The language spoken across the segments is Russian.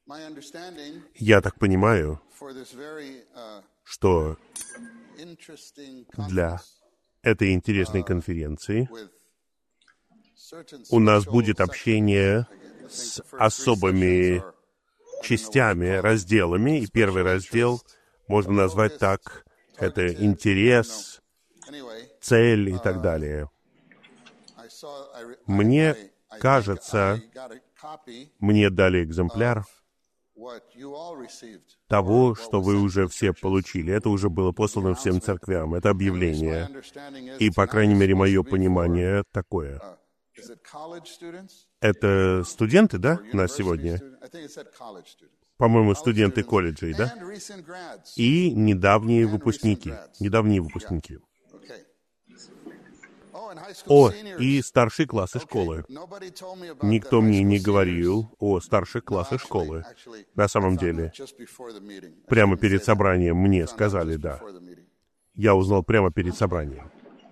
Я так понимаю, что для этой интересной конференции у нас будет общение с особыми частями, разделами. И первый раздел можно назвать так, это интерес, цель и так далее. Мне кажется, мне дали экземпляр того, что вы уже все получили. Это уже было послано всем церквям. Это объявление. И, по крайней мере, мое понимание такое. Это студенты, да, у нас сегодня? По-моему, студенты колледжей, да? И недавние выпускники. Недавние выпускники. О, и старшие классы школы. Никто мне не говорил о старших классах школы. На самом деле, прямо перед собранием мне сказали, да. Я узнал прямо перед собранием.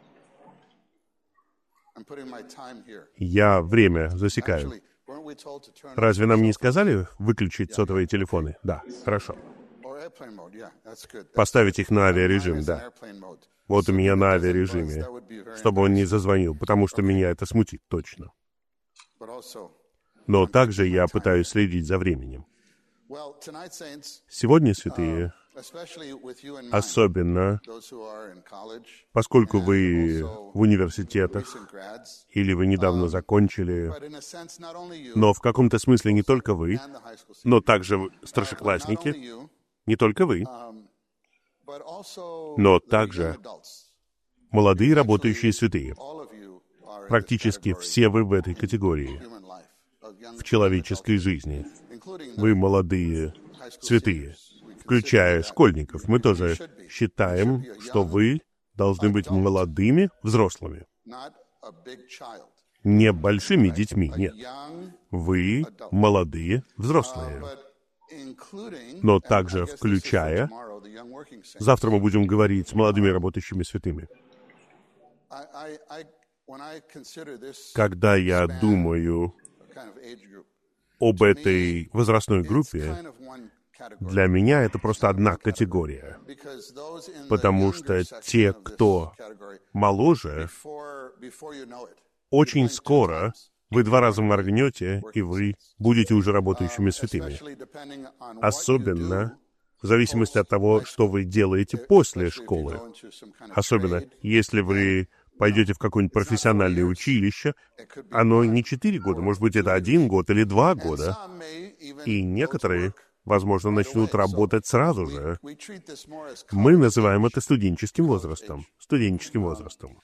Я время засекаю. Разве нам не сказали выключить сотовые телефоны? Да, хорошо. Поставить их на авиарежим, да. Вот у меня на авиарежиме, чтобы он не зазвонил, потому что меня это смутит, точно. Но также я пытаюсь следить за временем. Сегодня, святые, особенно, поскольку вы в университетах, или вы недавно закончили, но в каком-то смысле не только вы, но также старшеклассники, не только вы, но также молодые работающие святые. Практически все вы в этой категории, в человеческой жизни. Вы молодые святые, включая школьников. Мы тоже считаем, что вы должны быть молодыми взрослыми. Не большими детьми, нет. Вы молодые взрослые. Но также включая... Завтра мы будем говорить с молодыми работающими святыми. Когда я думаю об этой возрастной группе, для меня это просто одна категория. Потому что те, кто моложе, очень скоро вы 2 раза моргнете, и вы будете уже работающими святыми. Особенно в зависимости от того, что вы делаете после школы. Особенно, если вы пойдете в какое-нибудь профессиональное училище, оно не 4 года, может быть, это 1 год или 2 года. И некоторые, возможно, начнут работать сразу же. Мы называем это студенческим возрастом. Студенческим возрастом.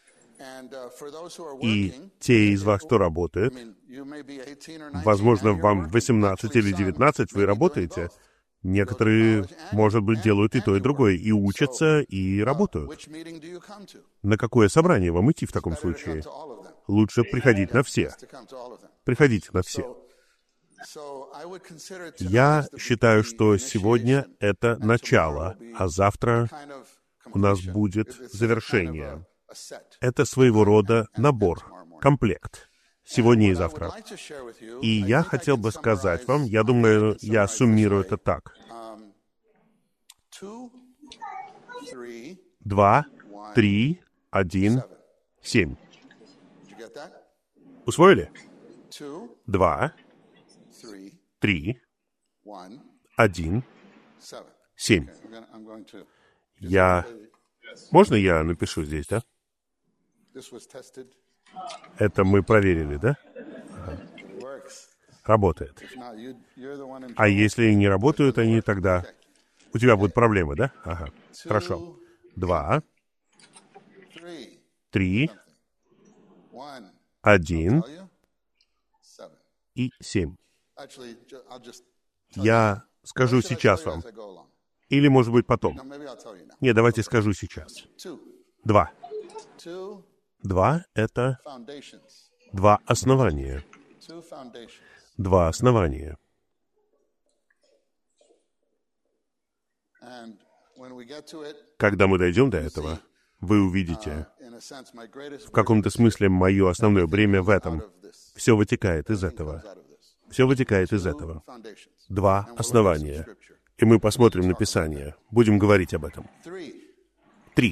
И те из вас, кто работает, возможно, вам 18 или 19, вы работаете. Некоторые, может быть, делают и то, и другое, и учатся, и работают. На какое собрание вам идти в таком случае? Лучше приходить на все. Приходите на все. Я считаю, что сегодня это начало, а завтра у нас будет завершение. Это своего рода набор, комплект. Сегодня и завтра. И я хотел бы сказать вам, я думаю, я суммирую это так. 2, 3, 1, 7. Усвоили? 2, 3, 1, 7. Можно я напишу здесь, да? Это мы проверили, да? Ага. Работает. А если не работают они, тогда у тебя будут проблемы, да? Ага. Хорошо. 2, 3, 1 и 7. Я скажу сейчас вам. Или, может быть, потом. Нет, давайте скажу сейчас. 2. 2 — это 2 основания. 2 основания. Когда мы дойдем до этого, вы увидите, в каком-то смысле мое основное бремя в этом. Все вытекает из этого. Все вытекает из этого. 2 основания. И мы посмотрим на Писание. Будем говорить об этом. 3.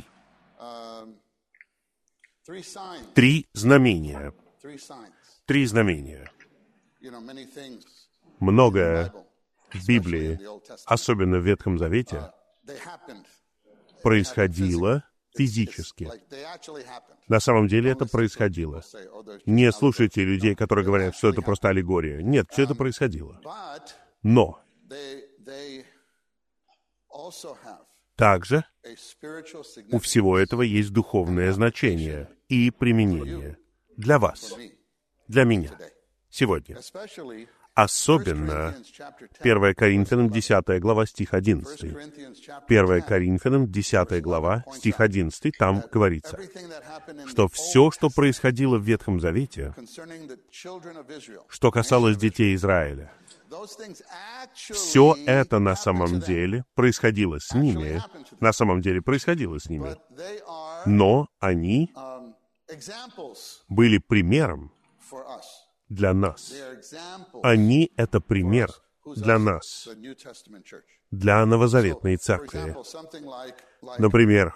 3 знамения. 3 знамения. Многое в Библии, особенно в Ветхом Завете, происходило физически. На самом деле это происходило. Не слушайте людей, которые говорят, что это просто аллегория. Нет, все это происходило. Но также у всего этого есть духовное значение и применение для вас, для меня, сегодня. Особенно 1 Коринфянам 10 глава, стих 11. 1 Коринфянам 10 глава, стих 11, там говорится, что все, что происходило в Ветхом Завете, что касалось детей Израиля, все это на самом деле происходило с ними, но они были примером для нас. Они — это пример для нас, для новозаветной церкви. Например,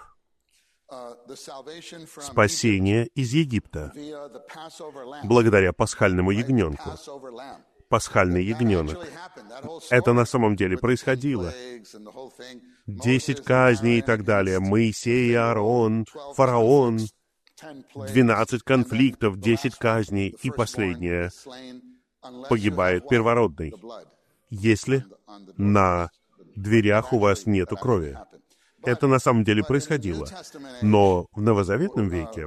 спасение из Египта благодаря пасхальному ягненку. Пасхальный ягненок. Это на самом деле происходило. 10 казней и так далее. Моисей и Аарон, фараон, 12 конфликтов, 10 казней, и последнее — погибает первородный, если на дверях у вас нету крови. Это на самом деле происходило. Но в новозаветном веке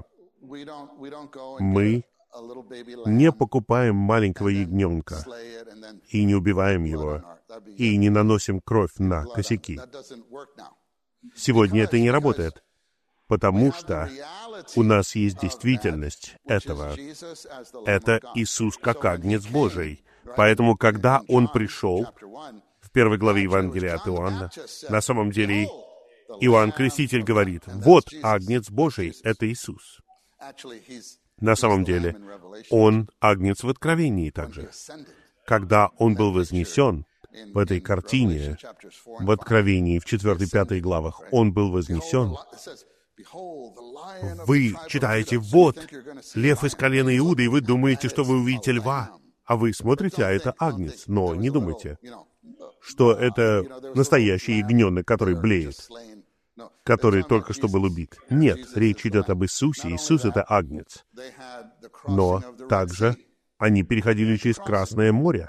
мы не покупаем маленького ягненка и не убиваем его, и не наносим кровь на косяки. Сегодня это не работает, потому что у нас есть действительность этого. Это Иисус как Агнец Божий. Поэтому, когда Он пришел в 1 главе Евангелия от Иоанна, на самом деле Иоанн Креститель говорит: «Вот Агнец Божий, это Иисус». На самом деле, Он Агнец в Откровении также. Когда Он был вознесен в этой картине, в Откровении, в 4-5 главах, Он был вознесен. Вы читаете: «Вот лев из колена Иуды», и вы думаете, что вы увидите льва. А вы смотрите, а это Агнец. Но не думайте, что это настоящий ягненок, который блеет, который только что был убит. Нет, речь идет об Иисусе. Иисус — это Агнец. Но также они переходили через Красное море.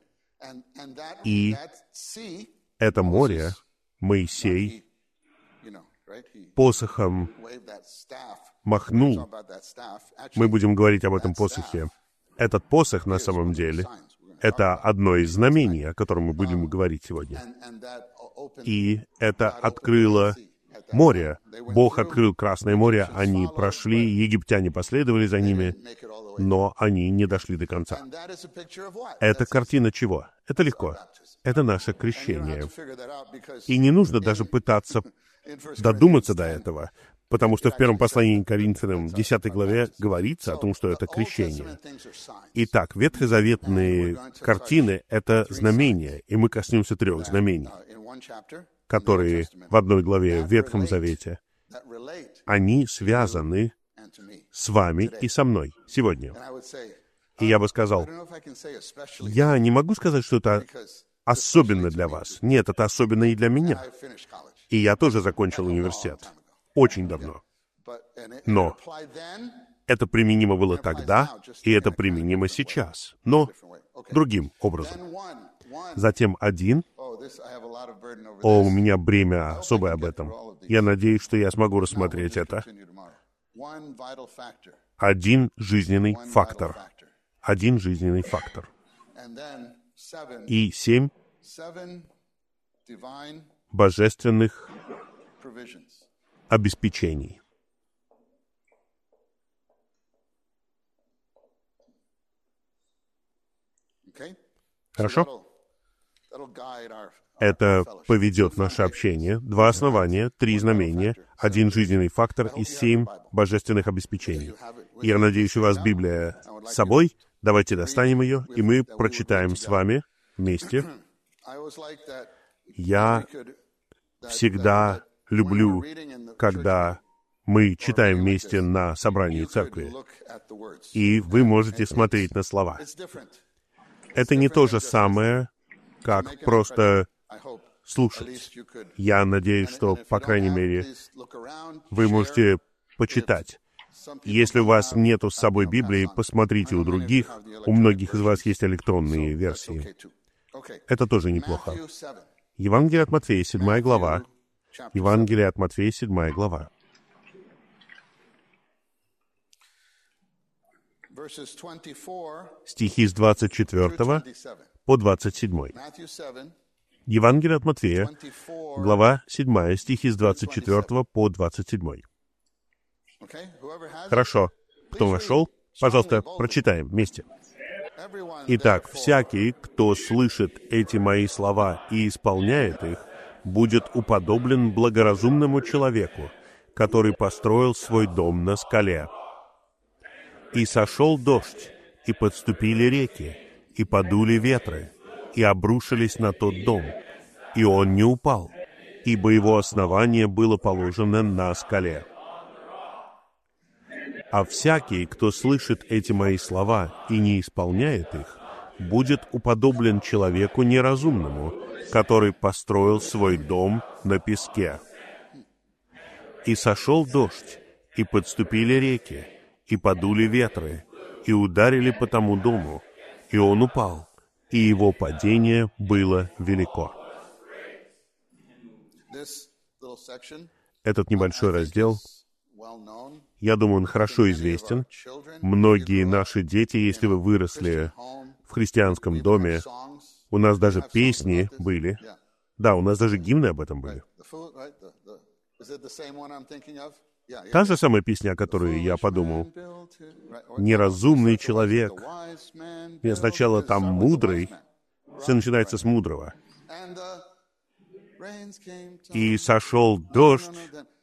И это море Моисей посохом махнул. Мы будем говорить об этом посохе. Этот посох, на самом деле, это одно из знамений, о котором мы будем говорить сегодня. И это открыло море. Бог открыл Красное море, они прошли, египтяне последовали за ними, но они не дошли до конца. Это картина чего? Это легко. Это наше крещение. И не нужно даже пытаться додуматься до этого, потому что в первом послании к Коринфянам, 10 главе, говорится о том, что это крещение. Итак, ветхозаветные картины — это знамения, и мы коснемся 3 знамений, которые в одной главе в Ветхом Завете, они связаны с вами и со мной сегодня. И я бы сказал, я не могу сказать, что это особенно для вас. Нет, это особенно и для меня. И я тоже закончил университет. Очень давно. Но это применимо было тогда, и это применимо сейчас. Но другим образом. Затем 1. У меня бремя особое об этом. Я надеюсь, что я смогу рассмотреть это. 1 жизненный фактор. 1 жизненный фактор. И 7 божественных обеспечений. Хорошо? Это поведет наше общение. 2 основания, 3 знамения, 1 жизненный фактор и 7 божественных обеспечений. Я надеюсь, у вас Библия с собой. Давайте достанем ее, и мы прочитаем с вами вместе. Я всегда люблю, когда мы читаем вместе на собрании церкви, и вы можете смотреть на слова. Это не то же самое, как просто слушать. Я надеюсь, что, по крайней мере, вы можете почитать. Если у вас нету с собой Библии, посмотрите у других. У многих из вас есть электронные версии. Это тоже неплохо. Евангелие от Матфея, 7 глава. Евангелие от Матфея, 7 глава. Стихи с 24 по 27. Евангелие от Матфея, глава 7, стихи с 24 по 27. Хорошо. Кто нашел? Пожалуйста, прочитаем вместе. Итак, всякий, кто слышит эти мои слова и исполняет их, будет уподоблен благоразумному человеку, который построил свой дом на скале. И сошел дождь, и подступили реки, и подули ветры, и обрушились на тот дом, и он не упал, ибо его основание было положено на скале. А всякий, кто слышит эти мои слова и не исполняет их, будет уподоблен человеку неразумному, который построил свой дом на песке. И сошел дождь, и подступили реки, и подули ветры, и ударили по тому дому, и он упал, и его падение было велико. Этот небольшой раздел, я думаю, он хорошо известен. Многие наши дети, если вы выросли в христианском доме, у нас даже песни были. Да, у нас даже гимны об этом были. Та же самая песня, о которой я подумал. «Неразумный человек». Нет, сначала там «мудрый». Все начинается с «мудрого». «И сошел дождь».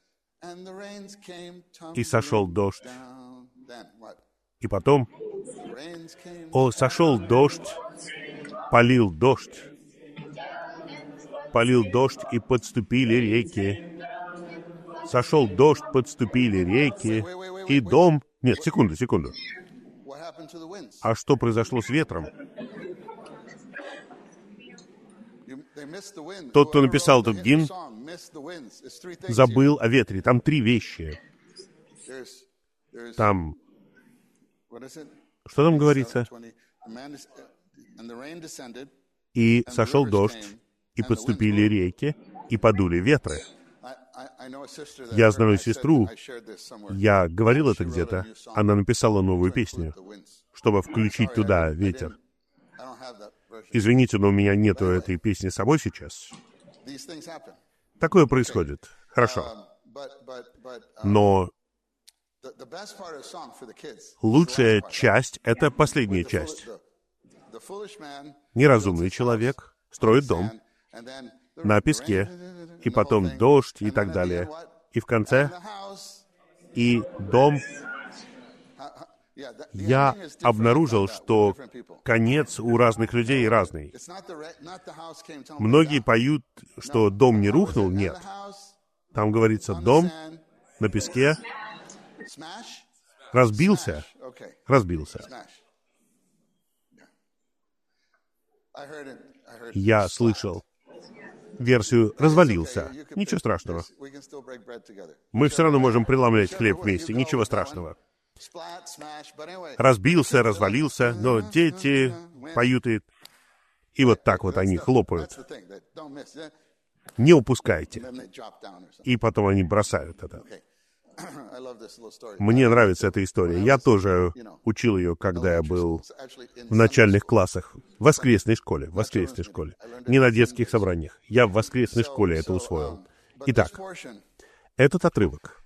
«И сошел дождь». И потом «О, сошел дождь, полил дождь, и подступили реки». Сошел дождь, подступили реки, и дом... Нет, секунду. А что произошло с ветром? Тот, кто написал этот гимн, забыл о ветре. Там 3 вещи. Там... Что там говорится? «И сошел дождь, и подступили реки, и подули ветры». Я знаю сестру, я говорил это где-то, она написала новую песню, чтобы включить туда ветер. Извините, но у меня нету этой песни с собой сейчас. Такое происходит. Хорошо. Но лучшая часть — это последняя часть. Неразумный человек строит дом на песке, и потом дождь и так далее. И в конце, и дом. Я обнаружил, что конец у разных людей разный. Многие поют, что дом не рухнул. Нет. Там говорится, дом на песке разбился. Я слышал версию «развалился». Ничего страшного. Мы все равно можем преломлять хлеб вместе. Ничего страшного. Разбился, развалился, но дети поют и вот так вот они хлопают. Не упускайте. И потом они бросают это. Мне нравится эта история. Я тоже учил ее, когда я был в начальных классах. В воскресной школе. Не на детских собраниях. Я в воскресной школе это усвоил. Итак, этот отрывок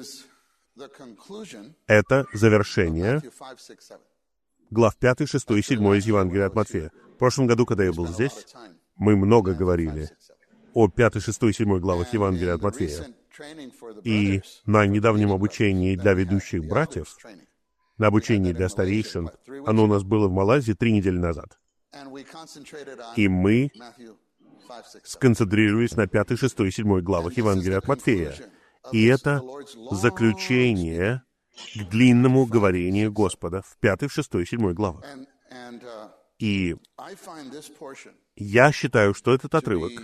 — это завершение глав 5, 6 и 7 из Евангелия от Матфея. В прошлом году, когда я был здесь, мы много говорили о 5, 6 и 7 главах Евангелия от Матфея. И на недавнем обучении для ведущих братьев на обучении для старейшин. Оно у нас было в Малайзии 3 недели назад. И мы сконцентрировались на 5, 6 и 7 главах Евангелия от Матфея. И это заключение к длинному говорению Господа в 5, 6 и 7 главах. И я считаю, что этот отрывок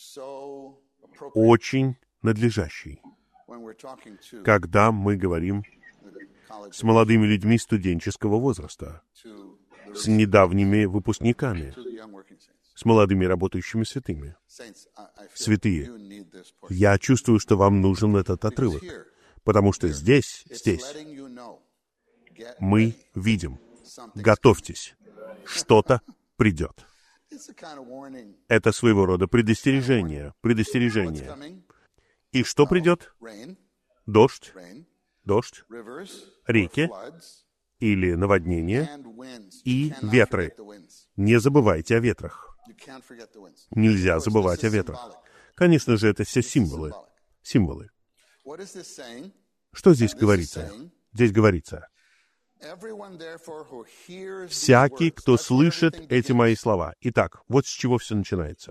очень надлежащий, когда мы говорим с молодыми людьми студенческого возраста, с недавними выпускниками, с молодыми работающими святыми. Святые, я чувствую, что вам нужен этот отрывок, потому что здесь мы видим, готовьтесь, что-то придет. Это своего рода предостережение. И что придет? Дождь, реки или наводнения и ветры. Не забывайте о ветрах. Нельзя забывать о ветрах. Конечно же, это все символы. Что здесь говорится? Здесь говорится: «Всякий, кто слышит эти мои слова». Итак, вот с чего все начинается.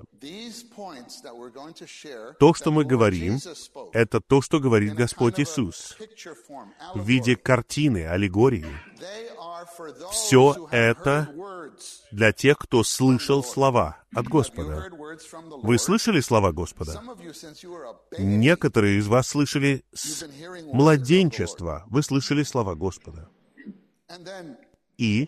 То, что мы говорим, это то, что говорит Господь Иисус в виде картины, аллегории. Все это для тех, кто слышал слова от Господа. Вы слышали слова Господа? Некоторые из вас слышали с младенчества. Вы слышали слова Господа. И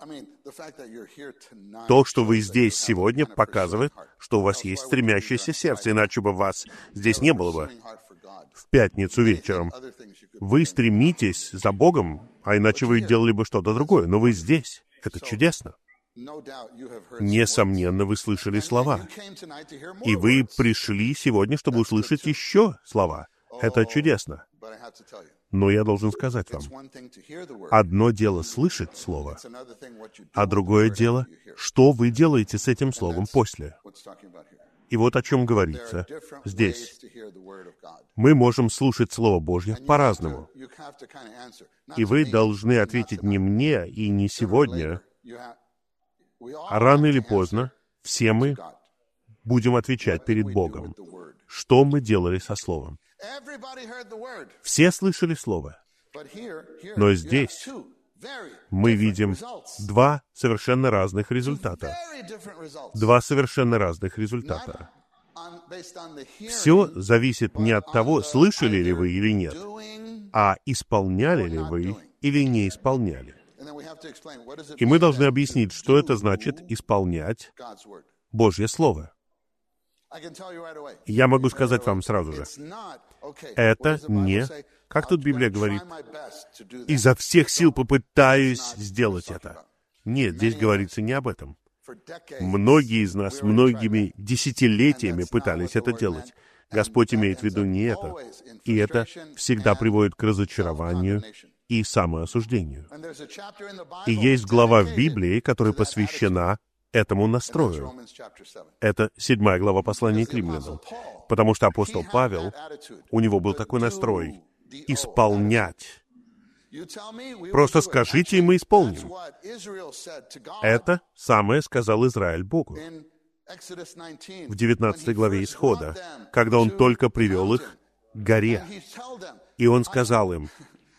то, что вы здесь сегодня, показывает, что у вас есть стремящееся сердце, иначе бы вас здесь не было бы в пятницу вечером. Вы стремитесь за Богом, а иначе вы делали бы что-то другое. Но вы здесь. Это чудесно. Несомненно, вы слышали слова. И вы пришли сегодня, чтобы услышать еще слова. Это чудесно. Но я должен сказать вам, одно дело слышать слово, а другое дело, что вы делаете с этим словом после. И вот о чем говорится здесь. Мы можем слушать Слово Божье по-разному. И вы должны ответить не мне и не сегодня, а рано или поздно все мы будем отвечать перед Богом, что мы делали со Словом. Все слышали Слово, но здесь мы видим два совершенно разных результата. Все зависит не от того, слышали ли вы или нет, а исполняли ли вы или не исполняли. И мы должны объяснить, что это значит исполнять Божье Слово. Я могу сказать вам сразу же, это не, как тут Библия говорит, изо всех сил попытаюсь сделать это. Нет, здесь говорится не об этом. Многие из нас многими десятилетиями пытались это делать. Господь имеет в виду не это. И это всегда приводит к разочарованию и самоосуждению. И есть глава в Библии, которая посвящена этому настрою. Это 7 глава послания к Римлянам. Потому что апостол Павел, у него был такой настрой — исполнять. Просто скажите, и мы исполним. Это самое сказал Израиль Богу в 19 главе Исхода, когда Он только привел их к горе. И Он сказал им,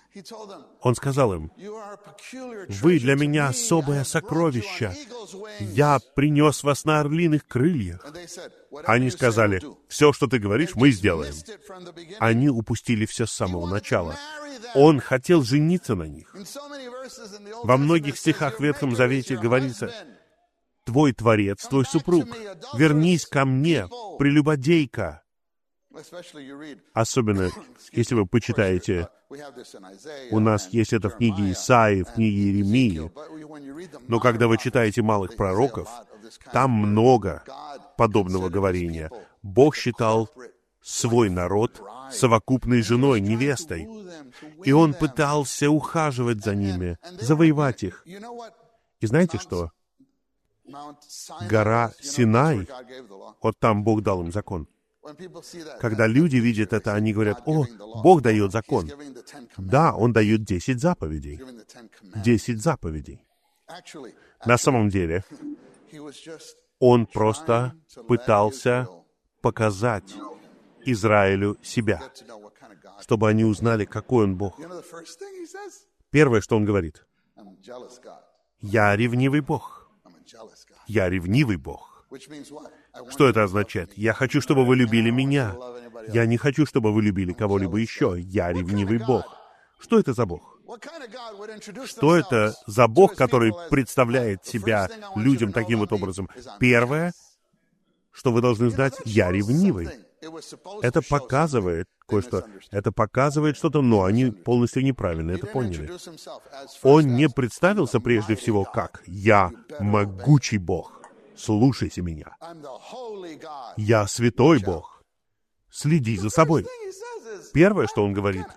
«Вы для меня особое сокровище. Я принес вас на орлиных крыльях». Они сказали, «Все, что ты говоришь, мы сделаем». Они упустили все с самого начала. Он хотел жениться на них. Во многих стихах в Ветхом Завете говорится, «Твой Творец, твой супруг, вернись ко мне, прелюбодейка». Особенно, если вы почитаете, у нас есть это в книге Исаии, в книге Иеремии, но когда вы читаете малых пророков, там много подобного говорения. Бог считал свой народ совокупной женой, невестой, и Он пытался ухаживать за ними, завоевать их. И знаете что? Гора Синай, вот там Бог дал им закон. Когда люди видят это, они говорят: «О, Бог дает закон». Да, Он дает 10 заповедей. 10 заповедей. На самом деле, Он просто пытался показать Израилю себя, чтобы они узнали, какой Он Бог. Первое, что Он говорит: «Я ревнивый Бог». Я ревнивый Бог. Что это означает? Я хочу, чтобы вы любили меня. Я не хочу, чтобы вы любили кого-либо еще. Я ревнивый Бог. Что это за Бог? Что это за Бог, который представляет себя людям таким вот образом? Первое, что вы должны знать: я ревнивый. Это показывает кое-что. Это показывает что-то, но они полностью неправильно это поняли. Он не представился прежде всего как: «Я могучий Бог. Слушайте меня. Я святой Бог. Следи за собой». Первое, что он говорит: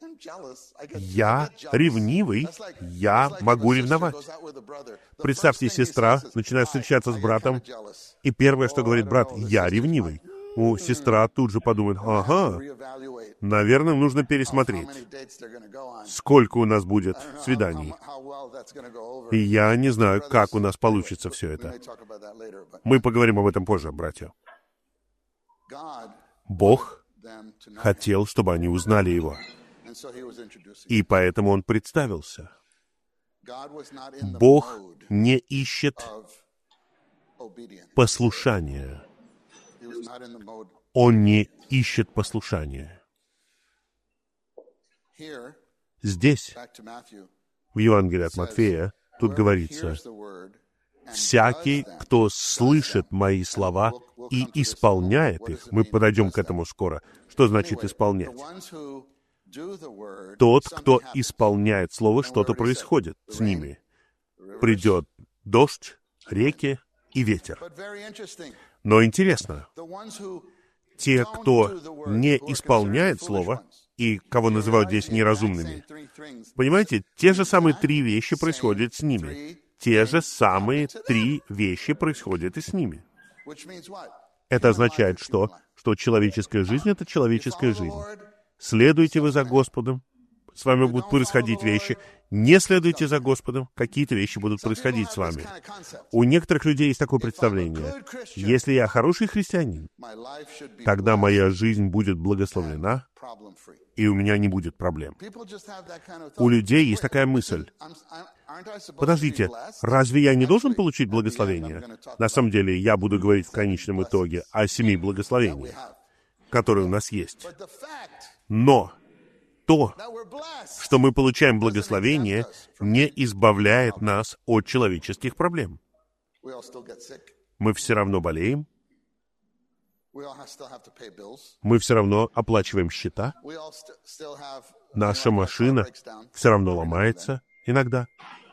«Я ревнивый, я могу ревновать». Представьте, сестра начинает встречаться с братом, и первое, что говорит брат: «Я ревнивый». Сестра тут же подумает: «Ага, наверное, нужно пересмотреть, сколько у нас будет свиданий». И я не знаю, как у нас получится все это. Мы поговорим об этом позже, братья. Бог хотел, чтобы они узнали Его. И поэтому Он представился. Бог не ищет послушания. Он не ищет послушания. Здесь, в Евангелии от Матфея, тут говорится: «Всякий, кто слышит мои слова и исполняет их». Мы подойдем к этому скоро. Что значит исполнять? Тот, кто исполняет слово, что-то происходит с ними. Придет дождь, реки и ветер. Но интересно, те, кто не исполняет слово, и кого называют здесь неразумными, понимаете, те же самые 3 вещи происходят с ними. Те же самые 3 вещи происходят и с ними. Это означает что? Что человеческая жизнь — это человеческая жизнь. Следуйте вы за Господом, с вами будут происходить вещи. Не следуйте за Господом, какие-то вещи будут происходить с вами. У некоторых людей есть такое представление: если я хороший христианин, тогда моя жизнь будет благословлена, и у меня не будет проблем. У людей есть такая мысль: подождите, разве я не должен получить благословение? На самом деле, я буду говорить в конечном итоге о 7 благословениях, которые у нас есть. Но то, что мы получаем благословение, не избавляет нас от человеческих проблем. Мы все равно болеем, мы все равно оплачиваем счета, наша машина все равно ломается иногда.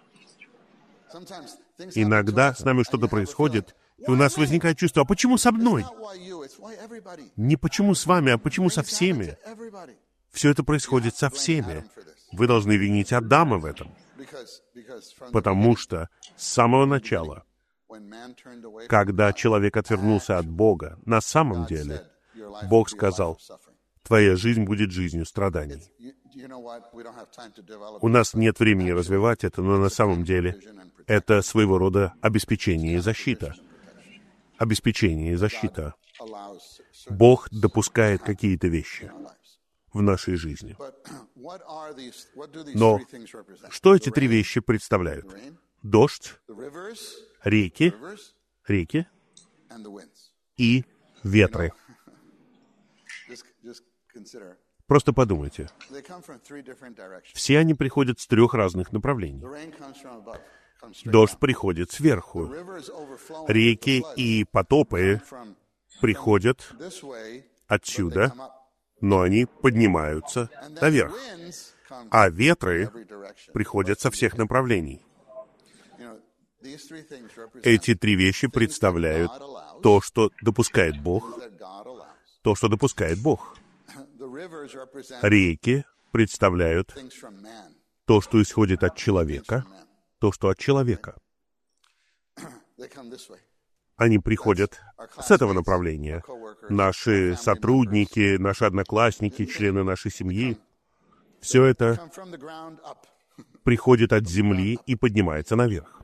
Иногда с нами что-то происходит, и у нас возникает чувство: а почему со мной? Не почему с вами, а почему со всеми? Все это происходит со всеми. Вы должны винить Адама в этом. Потому что с самого начала, когда человек отвернулся от Бога, на самом деле Бог сказал: твоя жизнь будет жизнью страданий. У нас нет времени развивать это, но на самом деле это своего рода обеспечение и защита. Обеспечение и защита. Бог допускает какие-то вещи в нашей жизни. Но что эти 3 вещи представляют? Дождь, реки и ветры. Просто подумайте. Все они приходят с 3 разных направлений. Дождь приходит сверху. Реки и потопы приходят отсюда, но они поднимаются наверх. А ветры приходят со всех направлений. Эти 3 вещи представляют то, что допускает Бог, то, что допускает Бог. Реки представляют то, что исходит от человека, то, что от человека. Они приходят с этого направления. наши сотрудники, наши одноклассники, члены нашей семьи, все это приходит от земли и поднимается наверх.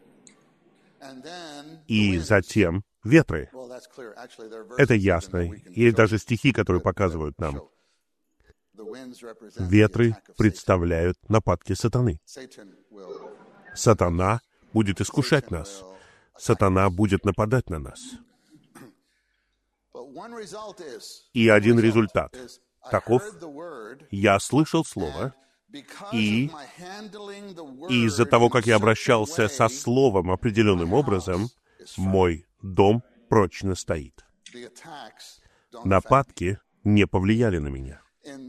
И затем ветры. Это ясно. Есть даже стихи, которые показывают нам. Ветры представляют нападки сатаны. Сатана будет искушать нас. Сатана будет нападать на нас. И один результат таков: я слышал слово, и из-за того, как я обращался со словом определенным образом, мой дом прочно стоит. Нападки не повлияли на меня.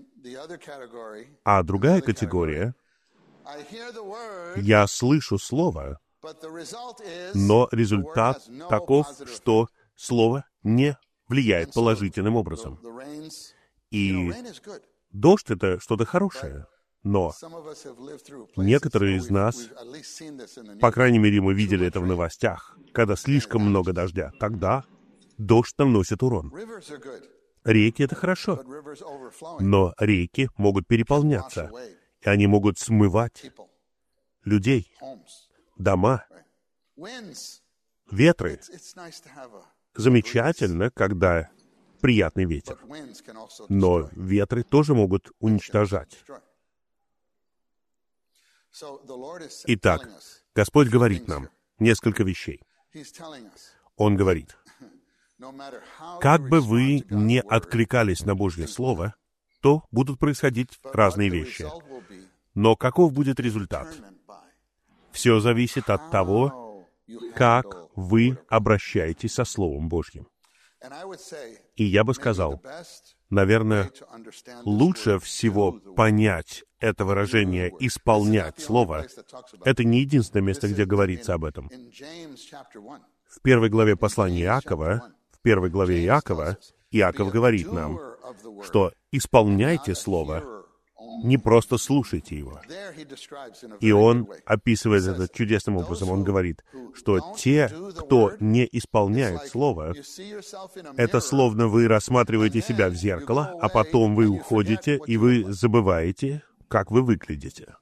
А другая категория: я слышу слово, но результат таков, что слово не влияет положительным образом. И дождь — это что-то хорошее. Но некоторые из нас, по крайней мере, мы видели это в новостях, когда слишком много дождя, тогда дождь наносит урон. Реки — это хорошо, но реки могут переполняться, и они могут смывать людей, дома, ветры. Замечательно, когда приятный ветер, но ветры тоже могут уничтожать. Итак, Господь говорит нам несколько вещей. Он говорит: как бы вы не откликались на Божье Слово, то будут происходить разные вещи. Но каков будет результат? Все зависит от того, как вы обращаетесь со Словом Божьим. И я бы сказал, наверное, лучше всего понять это выражение «исполнять Слово». Это не единственное место, где говорится об этом. В первой главе послания Иакова, Иаков говорит нам, что исполняйте Слово, не просто слушайте его. И он описывает это чудесным образом. Он говорит, что те, кто не исполняет Слово, это словно вы рассматриваете себя в зеркало, а потом вы уходите, и вы забываете, как вы выглядите.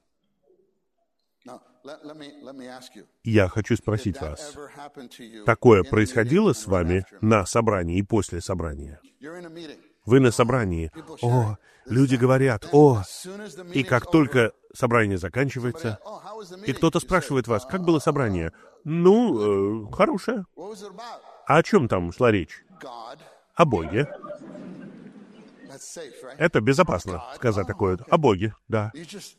Я хочу спросить вас, такое происходило с вами на собрании и после собрания? Вы на собрании, люди говорят, и как только собрание заканчивается, и кто-то спрашивает вас, как было собрание? Хорошее. А о чем там шла речь? О Боге. Это безопасно сказать такое. О Боге, да.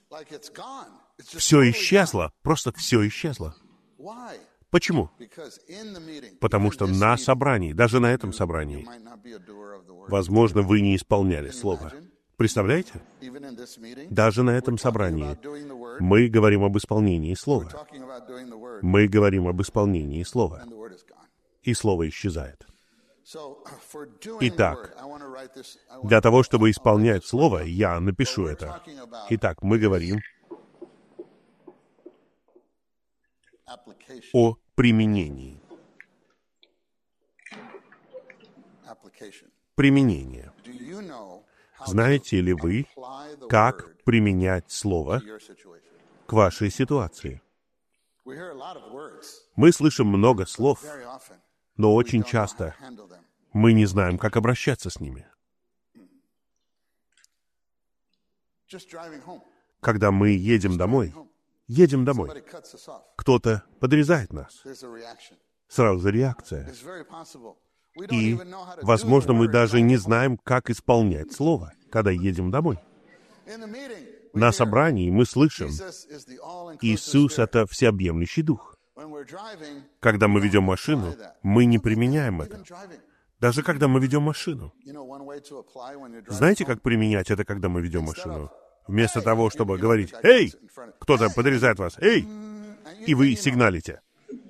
Все исчезло, просто все исчезло. Почему? Потому что на собрании, даже на этом собрании, возможно, вы не исполняли Слово. Представляете? Даже на этом собрании мы говорим об исполнении Слова. Мы говорим об исполнении Слова. И Слово исчезает. Итак, для того, чтобы исполнять Слово, я напишу это. Итак, мы говорим о применении. Применение. Знаете ли вы, как применять Слово к вашей ситуации? Мы слышим много слов, но очень часто мы не знаем, как обращаться с ними. Когда мы едем домой, кто-то подрезает нас. Сразу же реакция. И, возможно, мы даже не знаем, как исполнять Слово, когда едем домой. На собрании мы слышим, Иисус — это всеобъемлющий Дух. Когда мы ведем машину, мы не применяем это. Даже когда мы ведем машину. Знаете, как применять это, когда мы ведем машину? Вместо того, чтобы говорить «Эй!», кто-то подрезает вас «Эй!», и вы сигналите.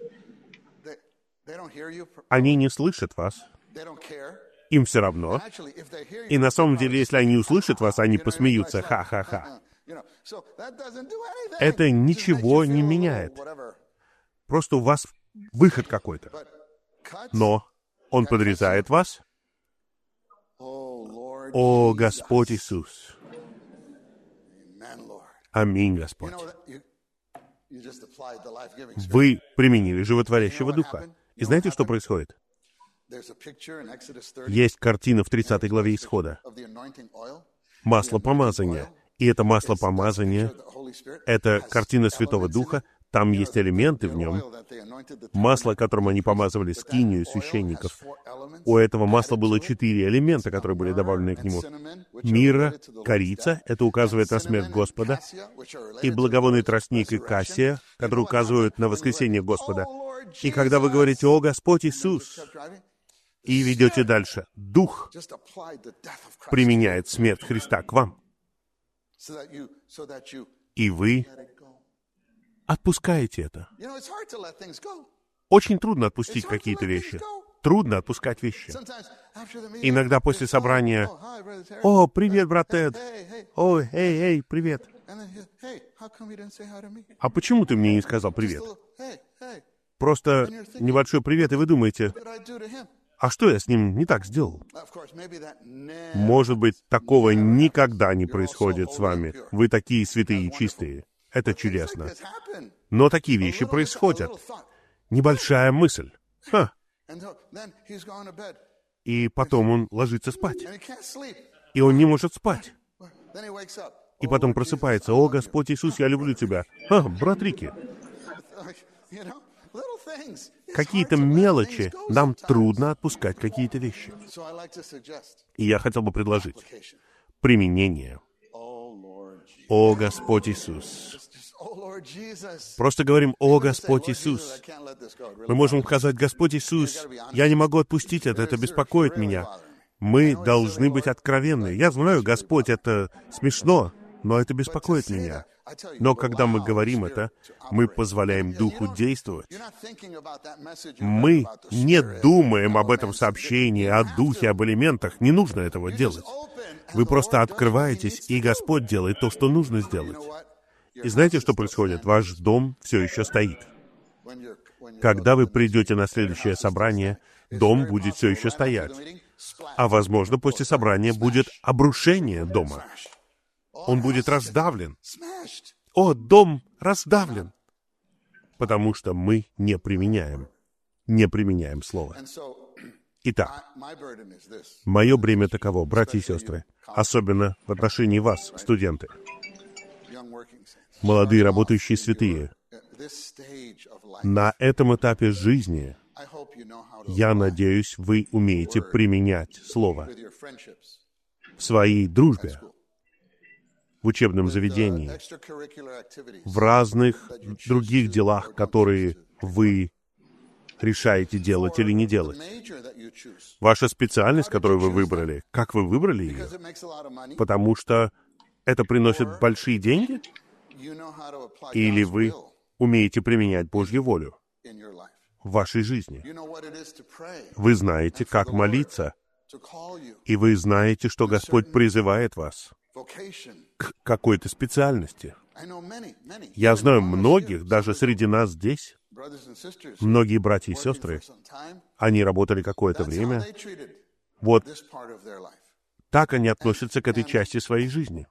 Они не слышат вас. Им все равно. И на самом деле, если они услышат вас, они посмеются «Ха-ха-ха». Это ничего не меняет. Просто у вас выход какой-то. Но он подрезает вас, О Господь Иисус! Аминь, Господь. Вы применили животворящего Духа. И знаете, что происходит? Есть картина в 30 главе Исхода. Масло помазания. И это масло помазания, это картина Святого Духа. Там есть элементы в нем. Масло, которым они помазывали скинию священников. У этого масла было 4 элемента, которые были добавлены к нему. Мирра, корица, это указывает на смерть Господа, и благовонный тростник и кассия, которые указывают на воскресение Господа. И когда вы говорите «О Господь Иисус», и ведете дальше, Дух применяет смерть Христа к вам. И вы отпускаете это. Очень трудно отпустить какие-то вещи. Трудно отпускать вещи. Иногда после собрания: «О, привет, брат Тед! О, эй, привет! А почему ты мне не сказал привет?» Просто небольшой привет, и вы думаете: «А что я с ним не так сделал?» Может быть, такого никогда не происходит с вами. Вы такие святые и чистые. Это чудесно. Но такие вещи происходят. Небольшая мысль. И потом он ложится спать. И он не может спать. И потом просыпается: «О, Господь Иисус, я люблю тебя». Брат Рики. Какие-то мелочи, нам трудно отпускать какие-то вещи. И я хотел бы предложить применение. О Господь Иисус. Просто говорим: «О Господь Иисус». Мы можем сказать: «Господь Иисус, я не могу отпустить это беспокоит меня». Мы должны быть откровенны. Я знаю, Господь, это смешно, но это беспокоит меня. Но когда мы говорим это, мы позволяем Духу действовать. Мы не думаем об этом сообщении, о Духе, об элементах. Не нужно этого делать. Вы просто открываетесь, и Господь делает то, что нужно сделать. И знаете, что происходит? Ваш дом все еще стоит. Когда вы придете на следующее собрание, дом будет все еще стоять. А возможно, после собрания будет обрушение дома. Он будет раздавлен. О, дом раздавлен. Потому что мы не применяем Слово. Итак, мое бремя таково, братья и сестры, особенно в отношении вас, студенты, молодые работающие святые. На этом этапе жизни, я надеюсь, вы умеете применять Слово в своей дружбе, в учебном заведении, в разных других делах, которые вы решаете делать или не делать. Ваша специальность, которую вы выбрали, как вы выбрали ее? Потому что это приносит большие деньги? Или вы умеете применять Божью волю в вашей жизни? Вы знаете, как молиться, и вы знаете, что Господь призывает вас к какой-то специальности. Я знаю многих, даже среди нас здесь, многие братья и сестры, они работали какое-то время. Вот так они относятся к этой части своей жизни.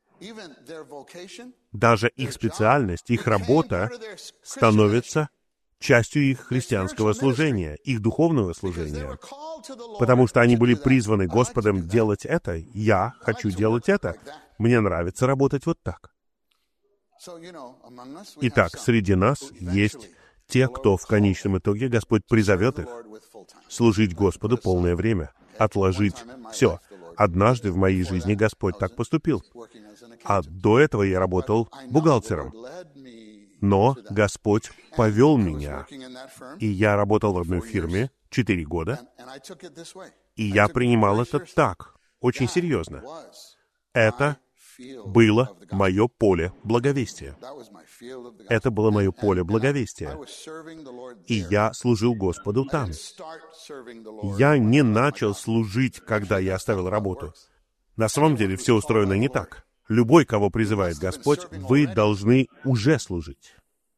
Даже их специальность, их работа становится частью их христианского служения, их духовного служения. Потому что они были призваны Господом делать это. Я хочу делать это. Мне нравится работать вот так. Итак, среди нас есть те, кто в конечном итоге Господь призовет их служить Господу полное время, отложить все. Однажды в моей жизни Господь так поступил. А до этого я работал бухгалтером. Но Господь повел меня, и я работал в одной фирме 4 года, и я принимал это так, очень серьезно. Это было мое поле благовестия. Это было мое поле благовестия. И я служил Господу там. Я не начал служить, когда я оставил работу. На самом деле все устроено не так. Любой, кого призывает Господь, вы должны уже служить.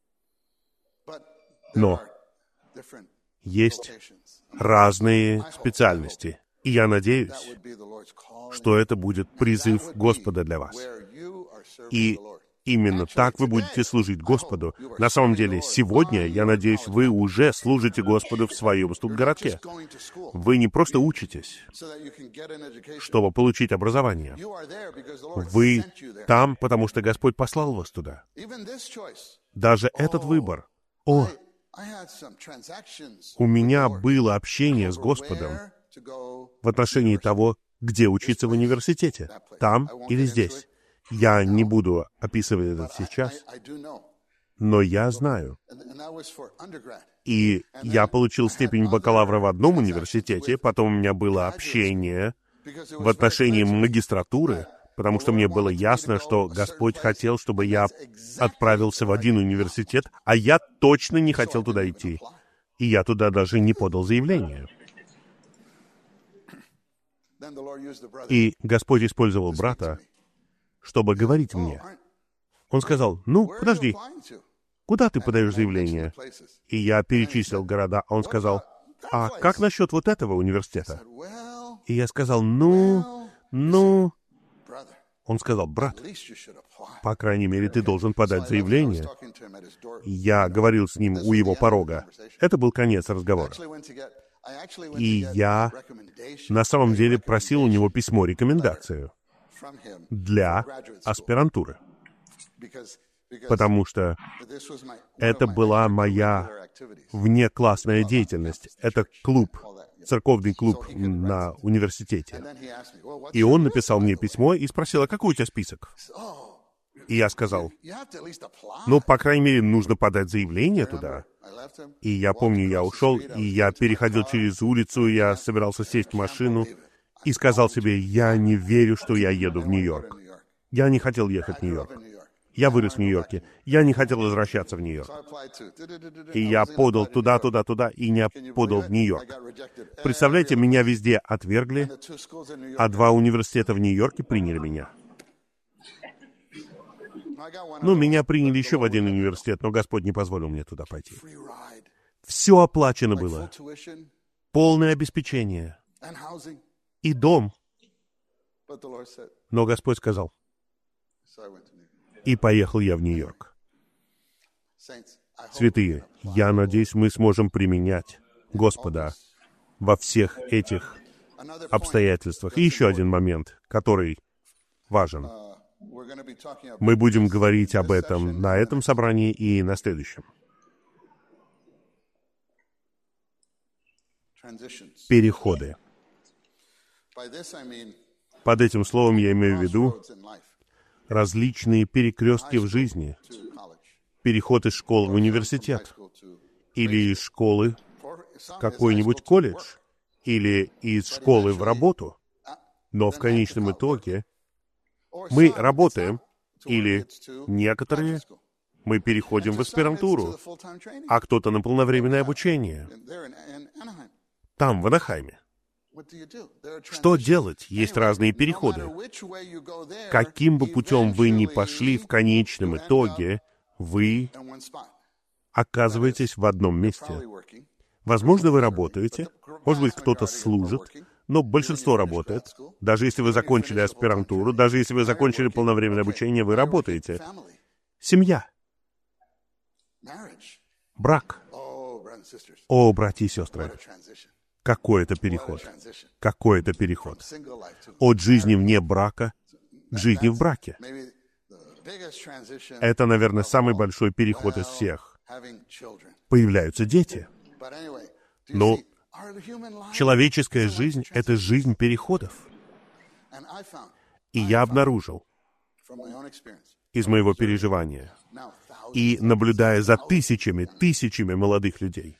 Но есть разные специальности. И я надеюсь, что это будет призыв Господа для вас. И именно так вы будете служить Господу. На самом деле, сегодня, я надеюсь, вы уже служите Господу в своем студгородке. Вы не просто учитесь, чтобы получить образование. Вы там, потому что Господь послал вас туда. Даже этот выбор. У меня было общение с Господом в отношении того, где учиться в университете, там или здесь. Я не буду описывать это сейчас, но я знаю. И я получил степень бакалавра в одном университете, потом у меня было общение в отношении магистратуры, потому что мне было ясно, что Господь хотел, чтобы я отправился в один университет, а я точно не хотел туда идти. И я туда даже не подал заявление. И Господь использовал брата, чтобы говорить мне. Он сказал: подожди, куда ты подаешь заявление? И я перечислил города. Он сказал: а как насчет вот этого университета? И я сказал: Он сказал: брат, по крайней мере, ты должен подать заявление. Я говорил с ним у его порога. Это был конец разговора. И я на самом деле просил у него письмо-рекомендацию для аспирантуры, потому что это была моя внеклассная деятельность. Это клуб, церковный клуб на университете. И он написал мне письмо и спросил: а какой у тебя список? И я сказал: по крайней мере, нужно подать заявление туда. И я помню, я ушел, и я переходил через улицу, я собирался сесть в машину, и сказал себе: я не верю, что я еду в Нью-Йорк. Я не хотел ехать в Нью-Йорк. Я вырос в Нью-Йорке. Я не хотел возвращаться в Нью-Йорк. И я подал туда, и не подал в Нью-Йорк. Представляете, меня везде отвергли, а 2 университета в Нью-Йорке приняли меня. Меня приняли еще в один университет, но Господь не позволил мне туда пойти. Все оплачено было. Полное обеспечение. И дом. Но Господь сказал. И поехал я в Нью-Йорк. Святые, я надеюсь, мы сможем применять Господа во всех этих обстоятельствах. И еще один момент, который важен. Мы будем говорить об этом на этом собрании и на следующем. Переходы. Под этим словом я имею в виду различные перекрестки в жизни. Переход из школы в университет, или из школы в какой-нибудь колледж, или из школы в работу. Но в конечном итоге мы работаем, или некоторые мы переходим в аспирантуру, а кто-то на полновременное обучение. Там, в Анахайме. Что делать? Есть разные переходы. Каким бы путем вы ни пошли, в конечном итоге вы оказываетесь в одном месте. Возможно, вы работаете, может быть, кто-то служит, но большинство работает. Даже если вы закончили аспирантуру, даже если вы закончили полновременное обучение, вы работаете. Семья. Брак. О, братья и сестры, какой это переход. Какой это переход. От жизни вне брака к жизни в браке. Это, наверное, самый большой переход из всех. Появляются дети. Но человеческая жизнь — это жизнь переходов. И я обнаружил из моего переживания и наблюдая за тысячами молодых людей,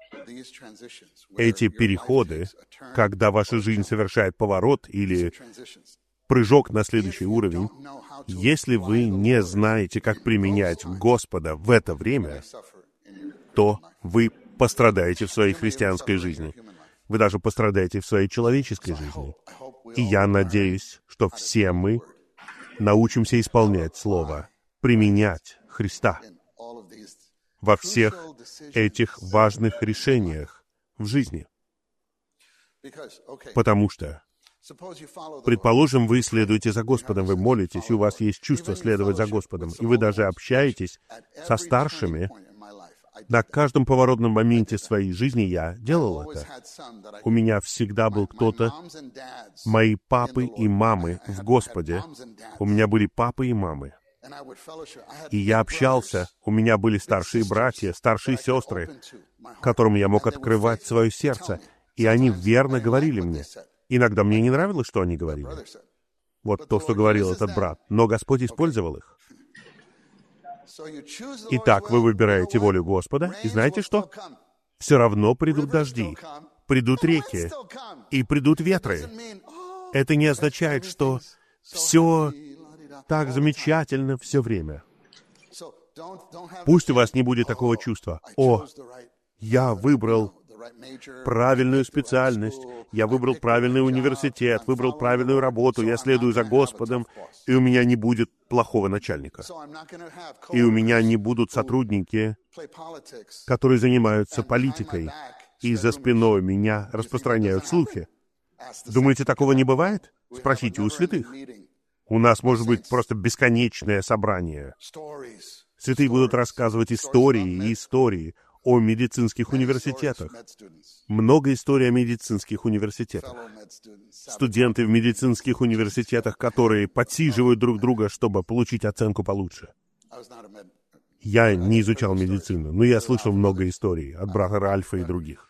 эти переходы, когда ваша жизнь совершает поворот или прыжок на следующий уровень, если вы не знаете, как применять Господа в это время, то вы пострадаете в своей христианской жизни. Вы даже пострадаете в своей человеческой жизни. И я надеюсь, что все мы научимся исполнять Слово, применять Христа во всех этих важных решениях в жизни. Потому что Предположим, вы следуете за Господом, вы молитесь, и у вас есть чувство следовать за Господом, и вы даже общаетесь со старшими. На каждом поворотном моменте своей жизни я делал это. У меня всегда был кто-то, мои папы и мамы в Господе. У меня были папы и мамы. И я общался, у меня были старшие братья, старшие сестры, которым я мог открывать свое сердце, и они верно говорили мне. Иногда мне не нравилось, что они говорили. Вот то, что говорил этот брат. Но Господь использовал их. Итак, вы выбираете волю Господа, и знаете что? Все равно придут дожди, придут реки, и придут ветры. Это не означает, что все так замечательно все время. Пусть у вас не будет такого чувства. О, я выбрал правильную специальность, я выбрал правильный университет, выбрал правильную работу, я следую за Господом, и у меня не будет плохого начальника. И у меня не будут сотрудники, которые занимаются политикой, и за спиной меня распространяют слухи. Думаете, такого не бывает? Спросите у святых. У нас может быть просто бесконечное собрание. Святые будут рассказывать истории и истории о медицинских университетах. Много историй о медицинских университетах. Студенты в медицинских университетах, которые подсиживают друг друга, чтобы получить оценку получше. Я не изучал медицину, но я слышал много историй от брата Ральфа и других.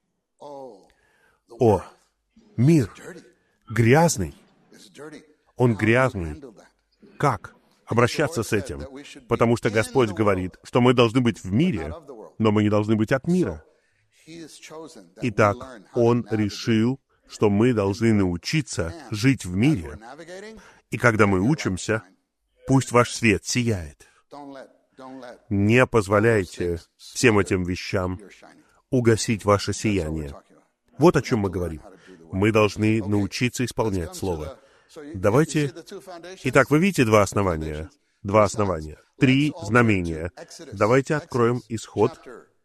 О, мир грязный. Он грязный. Как обращаться с этим? Потому что Господь говорит, что мы должны быть в мире, но мы не должны быть от мира. Итак, Он решил, что мы должны научиться жить в мире. И когда мы учимся, пусть ваш свет сияет. Не позволяйте всем этим вещам угасить ваше сияние. Вот о чем мы говорим. Мы должны научиться исполнять Слово. Давайте... Итак, вы видите два основания? Два основания. 3 знамения. Давайте откроем Исход,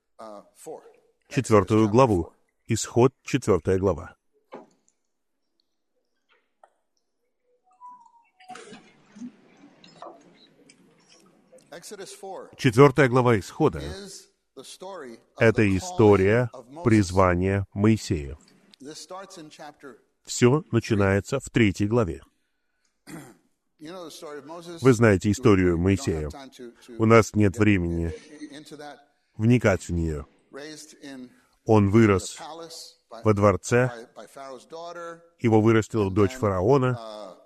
4 главу. Исход, 4 глава. 4 глава Исхода — это история призвания Моисея. Все начинается в 3 главе. Вы знаете историю Моисея. У нас нет времени вникать в нее. Он вырос во дворце, его вырастила дочь фараона,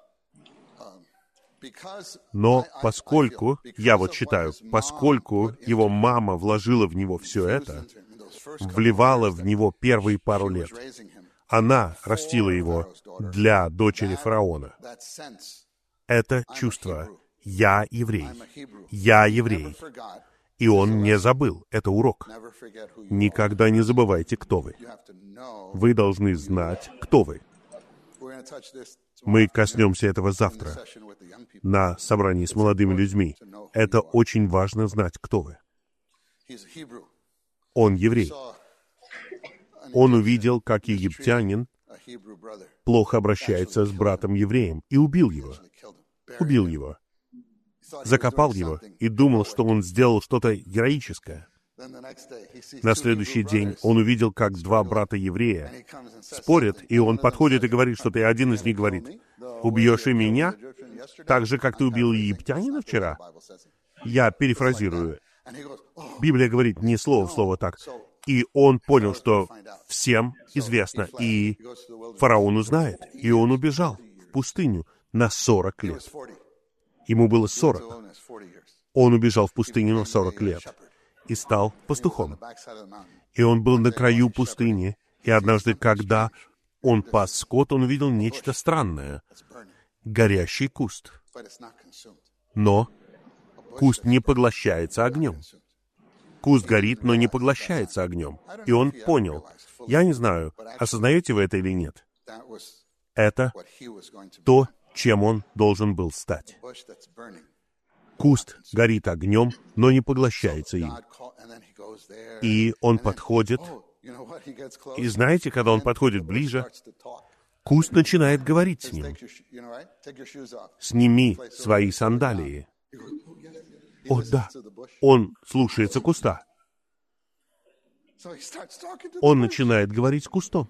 но поскольку, я вот считаю, поскольку его мама вложила в него все это, вливала в него первые пару лет, она растила его для дочери фараона. Это чувство «я еврей», «я еврей». И он не забыл. Это урок. Никогда не забывайте, кто вы. Вы должны знать, кто вы. Мы коснемся этого завтра на собрании с молодыми людьми. Это очень важно знать, кто вы. Он еврей. Он увидел, как египтянин плохо обращается с братом-евреем, и убил его. Убил его. Закопал его и думал, что он сделал что-то героическое. На следующий день он увидел, как 2 брата-еврея спорят, и он подходит и говорит что-то, и один из них говорит: «Убьешь и меня, так же, как ты убил египтянина вчера?» Я перефразирую. Библия говорит не слово в слово так. И он понял, что всем известно, и фараон узнает, и он убежал в пустыню на 40 лет. Ему было 40. Он убежал в пустыню на 40 лет и стал пастухом. И он был на краю пустыни, и однажды, когда он пас скот, он увидел нечто странное. Горящий куст. Но куст не поглощается огнем. Куст горит, но не поглощается огнем. И он понял. Я не знаю, осознаете вы это или нет. Это то, чем он должен был стать. Куст горит огнем, но не поглощается им. И он подходит, и знаете, когда он подходит ближе, Куст начинает говорить с ним. «Сними свои сандалии». О, да. Он слушается куста. Он начинает говорить с кустом.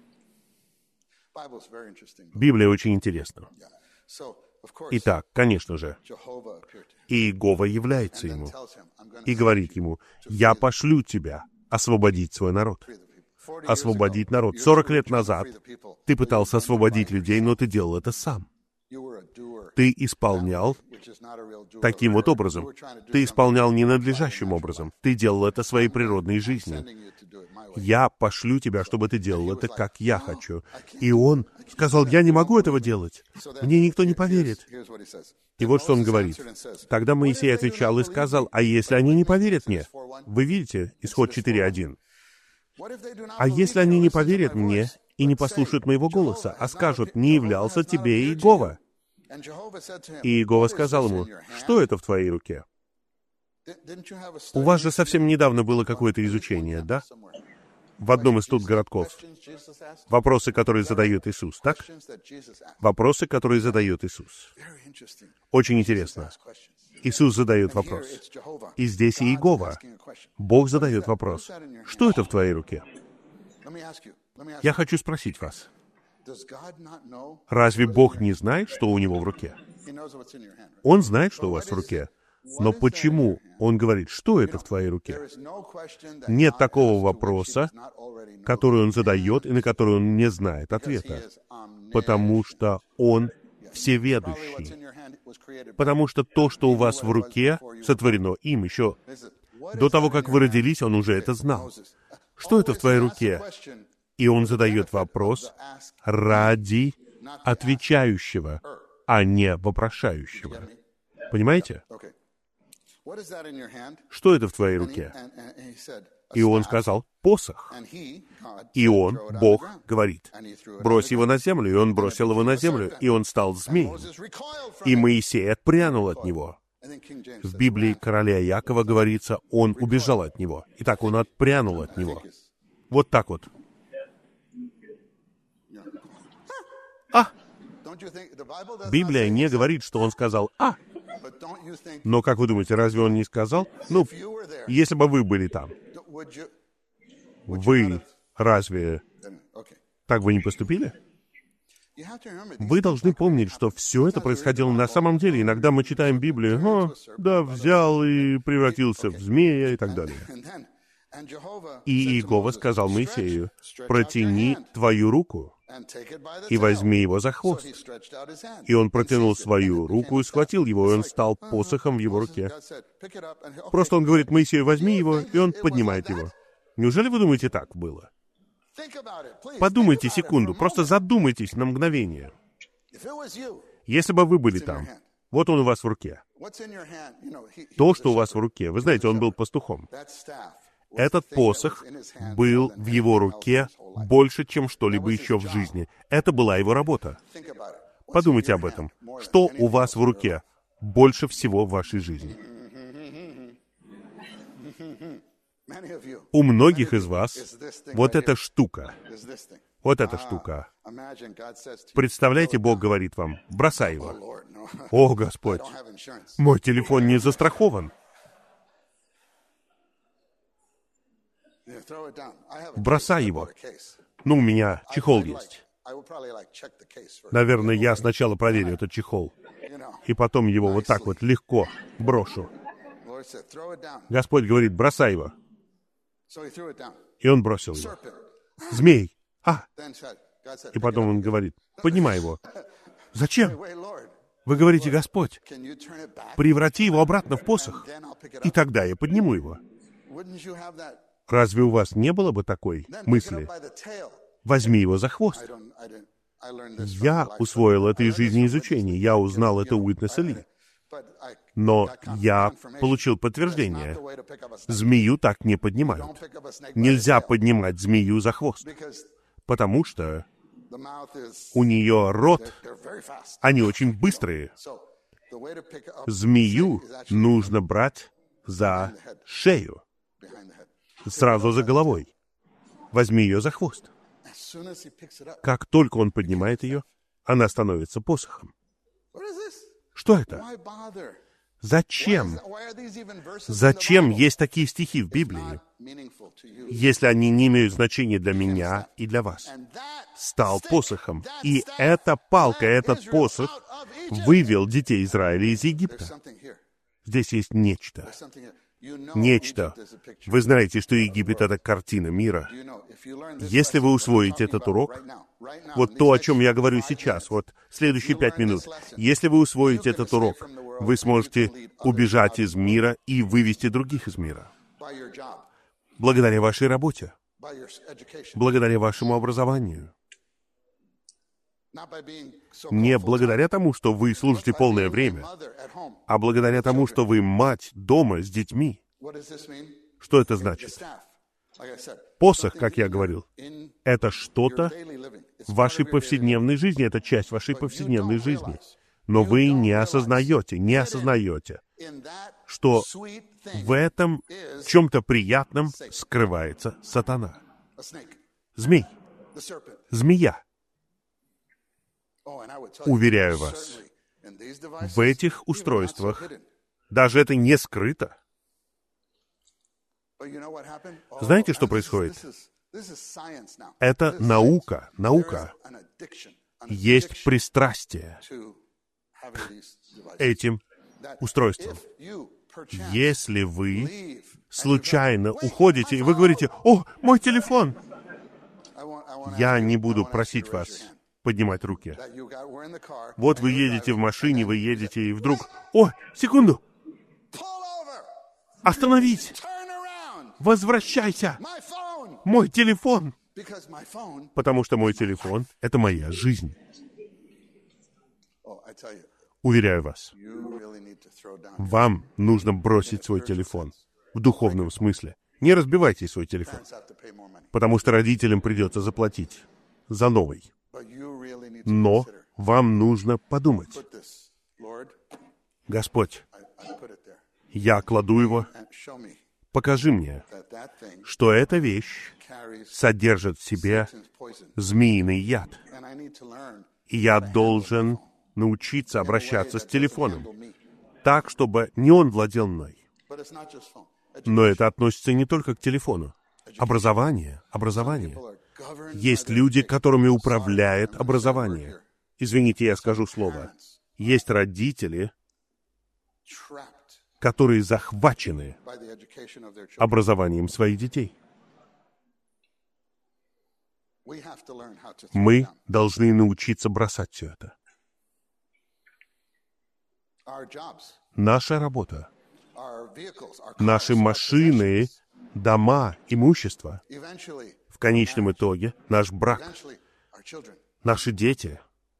Библия очень интересна. Итак, конечно же, Иегова является ему и говорит ему: «Я пошлю тебя освободить свой народ». Освободить народ. 40 лет назад ты пытался освободить людей, но ты делал это сам. Ты исполнял таким вот образом. Ты исполнял ненадлежащим образом. Ты делал это своей природной жизнью. Я пошлю тебя, чтобы ты делал это, как я хочу. И он сказал: «Я не могу этого делать. Мне никто не поверит». И вот что он говорит. Тогда Моисей отвечал и сказал: «А если они не поверят мне?» Вы видите, Исход 4:1. «А если они не поверят мне и не послушают моего голоса, а скажут: не являлся тебе Иегова?» И Иегова сказал ему: «Что это в твоей руке?» У вас же совсем недавно было какое-то изучение, да? В одном из тут городков. Вопросы, которые задает Иисус, так? Вопросы, которые задает Иисус. Очень интересно. Иисус задает вопрос. И здесь и Иегова. Бог задает вопрос. Что это в твоей руке? Я хочу спросить вас. Разве Бог не знает, что у Него в руке? Он знает, что у вас в руке. Но почему Он говорит: «Что это в твоей руке?» Нет такого вопроса, который Он задает и на который Он не знает ответа. Потому что Он всеведущий. Потому что то, что у вас в руке, сотворено им еще до того, как вы родились, Он уже это знал. Что это в твоей руке? И Он задает вопрос ради отвечающего, а не вопрошающего. Понимаете? Что это в твоей руке? И он сказал: посох. И он, Бог, говорит: брось его на землю. И он бросил его на землю, и он стал змеем. И Моисей отпрянул от него. В Библии короля Иакова говорится: он убежал от него. Итак, он отпрянул от него. Вот так вот. Библия не говорит, что он сказал «а». Но, как вы думаете, разве он не сказал? Ну, если бы вы были там, вы разве так бы не поступили? Вы должны помнить, что все это происходило на самом деле. Иногда мы читаем Библию: да, взял и превратился в змея и так далее. И Иегова сказал Моисею: протяни твою руку и возьми его за хвост. И он протянул свою руку и схватил его, и он стал посохом в его руке. Просто он говорит Моисею: возьми его, и он поднимает его. Неужели вы думаете, так было? Подумайте секунду, просто задумайтесь на мгновение. Если бы вы были там, вот он у вас в руке. То, что у вас в руке, вы знаете, он был пастухом. Этот посох был в его руке больше, чем что-либо еще в жизни. Это была его работа. Подумайте об этом. Что у вас в руке больше всего в вашей жизни? У многих из вас вот эта штука. Вот эта штука. Представляете, Бог говорит вам: бросай его. О, Господь, мой телефон не застрахован. Бросай его. Ну, у меня чехол есть. Наверное, я сначала проверю этот чехол, и потом его вот так вот легко брошу. Господь говорит: бросай его. И он бросил его. Змей. И потом он говорит: поднимай его. Зачем? Вы говорите: Господь, преврати его обратно в посох, и тогда я подниму его. Разве у вас не было бы такой мысли? Возьми его за хвост. Я усвоил это из жизнеизучения, я узнал это у Уитнеса Ли. Но я получил подтверждение. Змею так не поднимают. Нельзя поднимать змею за хвост, потому что у нее рот, они очень быстрые. Змею нужно брать за шею, сразу за головой. Возьми ее за хвост. Как только он поднимает ее, она становится посохом. Что это? Зачем? Зачем есть такие стихи в Библии, если они не имеют значения для меня и для вас? Стал посохом. И эта палка, этот посох вывел детей Израиля из Египта. Здесь есть нечто. Нечто. Вы знаете, что Египет — это картина мира. Если вы усвоите этот урок, вот то, о чем я говорю сейчас, вот следующие 5 минут, если вы усвоите этот урок, вы сможете убежать из мира и вывести других из мира. Благодаря вашей работе, благодаря вашему образованию. Не благодаря тому, что вы служите полное время, а благодаря тому, что вы мать дома с детьми. Что это значит? Посох, как я говорил, это что-то в вашей повседневной жизни, это часть вашей повседневной жизни. Но вы не осознаете, что в этом чем-то приятном скрывается сатана. Змей. Змея. Уверяю вас, в этих устройствах даже это не скрыто. Знаете, что происходит? Это наука. Есть пристрастие к этим устройствам. Если вы случайно уходите, и вы говорите: «О, мой телефон!» Я не буду просить вас поднимать руки. Вот вы едете в машине, вы едете, и вдруг: «О, секунду! Остановись! Возвращайся! Мой телефон!» Потому что мой телефон — это моя жизнь. Уверяю вас, вам нужно бросить свой телефон. В духовном смысле. Не разбивайте свой телефон, потому что родителям придется заплатить за новый. Но вам нужно подумать: «Господь, я кладу его, покажи мне, что эта вещь содержит в себе змеиный яд, и я должен научиться обращаться с телефоном так, чтобы не он владел мной». Но это относится не только к телефону. Образование. Есть люди, которыми управляет образование. Извините, я скажу слово. Есть родители, которые захвачены образованием своих детей. Мы должны научиться бросать все это. Наша работа, наши машины, дома, имущество, в конечном итоге наш брак, наши дети.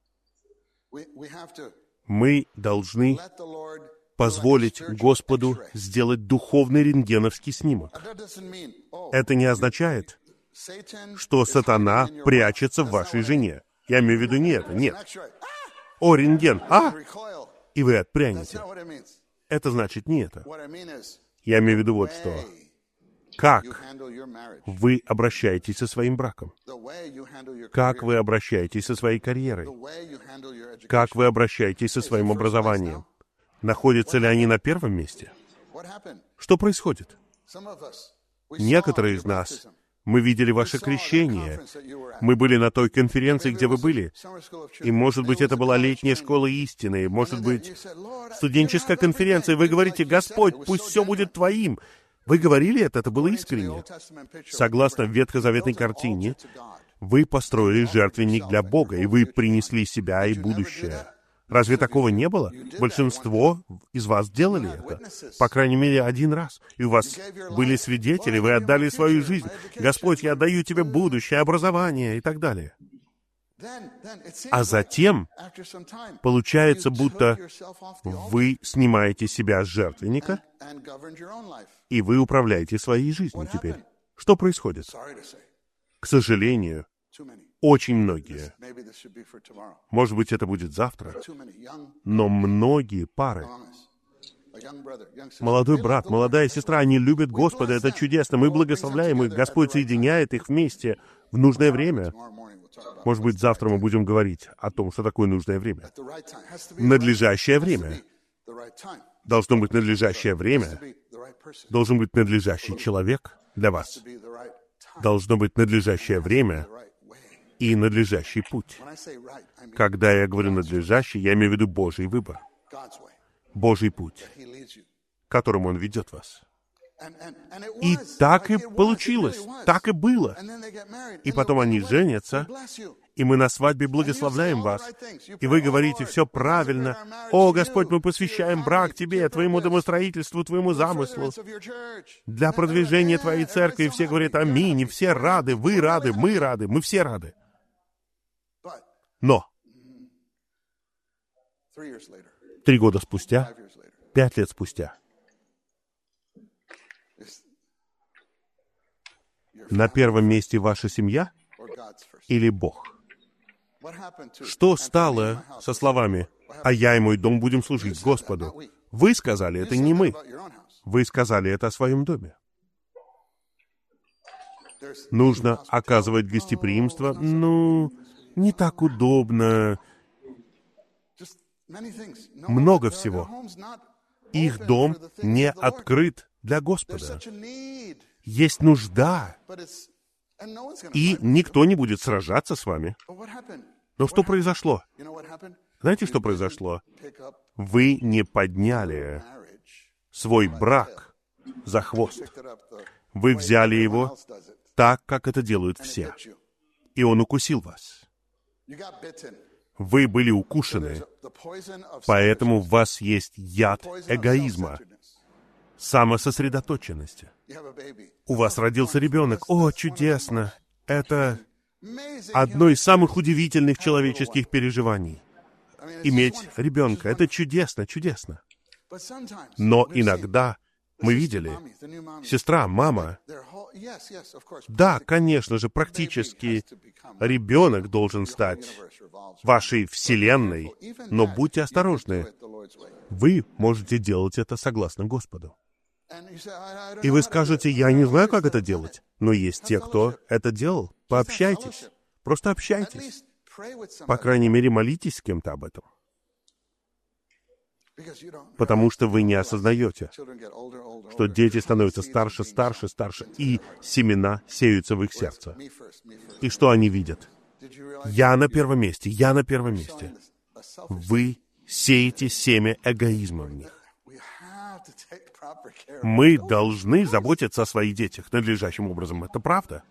Мы должны позволить Господу сделать духовный рентгеновский снимок. Это не означает, что сатана прячется в вашей жене. Я имею в виду не это, нет. О, рентген, и вы отпрянете. Это значит не это. Я имею в виду вот что. Как вы обращаетесь со своим браком? Как вы обращаетесь со своей карьерой? Как вы обращаетесь со своим образованием? Находятся ли они на первом месте? Что происходит? Некоторые из нас, мы видели ваше крещение. Мы были на той конференции, где вы были. И, может быть, это была летняя школа истины. Может быть, студенческая конференция. Вы говорите: «Господь, пусть все будет Твоим». Вы говорили это было искренне. Согласно ветхозаветной картине, вы построили жертвенник для Бога, и вы принесли себя и будущее. Разве такого не было? Большинство из вас делали это. По крайней мере, один раз. И у вас были свидетели, вы отдали свою жизнь. «Господь, я отдаю Тебе будущее, образование» и так далее. А затем получается, будто вы снимаете себя с жертвенника, и вы управляете своей жизнью теперь. Что происходит? К сожалению, очень многие, может быть, это будет завтра, но многие пары, молодой брат, молодая сестра, они любят Господа, это чудесно, мы благословляем их, Господь соединяет их вместе. В нужное время. Может быть, завтра мы будем говорить о том, что такое нужное время. Надлежащее время. Должно быть надлежащее время. Должен быть надлежащий человек для вас. Должно быть надлежащее время и надлежащий путь. Когда я говорю надлежащий, я имею в виду Божий выбор. Божий путь, которым Он ведет вас. И так и получилось, так и было. И потом они женятся, и мы на свадьбе благословляем вас. И вы говорите, все правильно. О, Господь, мы посвящаем брак Тебе, Твоему домостроительству, Твоему замыслу, для продвижения Твоей церкви. И все говорят аминь, и все рады, вы рады, мы все рады. Но 3 года спустя, 5 лет спустя, на первом месте ваша семья или Бог? Что стало со словами «А я и мой дом будем служить Господу»? Вы сказали, это не мы. Вы сказали это о своем доме. Нужно оказывать гостеприимство. Не так удобно. Много всего. Их дом не открыт для Господа. Есть нужда, и никто не будет сражаться с вами. Но что произошло? Знаете, что произошло? Вы не подняли свой брак за хвост. Вы взяли его так, как это делают все. И он укусил вас. Вы были укушены, поэтому в вас есть яд эгоизма, самососредоточенности. У вас родился ребенок. О, чудесно! Это одно из самых удивительных человеческих переживаний. Иметь ребенка. Это чудесно, чудесно. Но иногда мы видели, сестра, мама, да, конечно же, практически ребенок должен стать вашей вселенной, но будьте осторожны. Вы можете делать это согласно Господу. И вы скажете, я не знаю, как это делать. Но есть те, кто это делал. Пообщайтесь. Просто общайтесь. По крайней мере, молитесь с кем-то об этом. Потому что вы не осознаете, что дети становятся старше, старше, старше, и семена сеются в их сердце. И что они видят? Я на первом месте, я на первом месте. Вы сеете семя эгоизма в них. Мы должны заботиться о своих детях надлежащим образом. Это правда.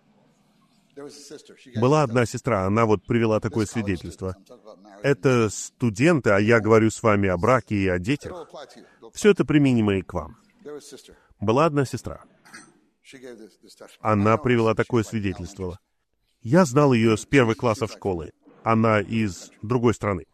Была одна сестра, она привела такое свидетельство. Это студенты, а я говорю с вами о браке и о детях. Все это применимо и к вам. Была одна сестра. Она привела такое свидетельство. Я знал ее с 1 класса школы. Она из другой страны.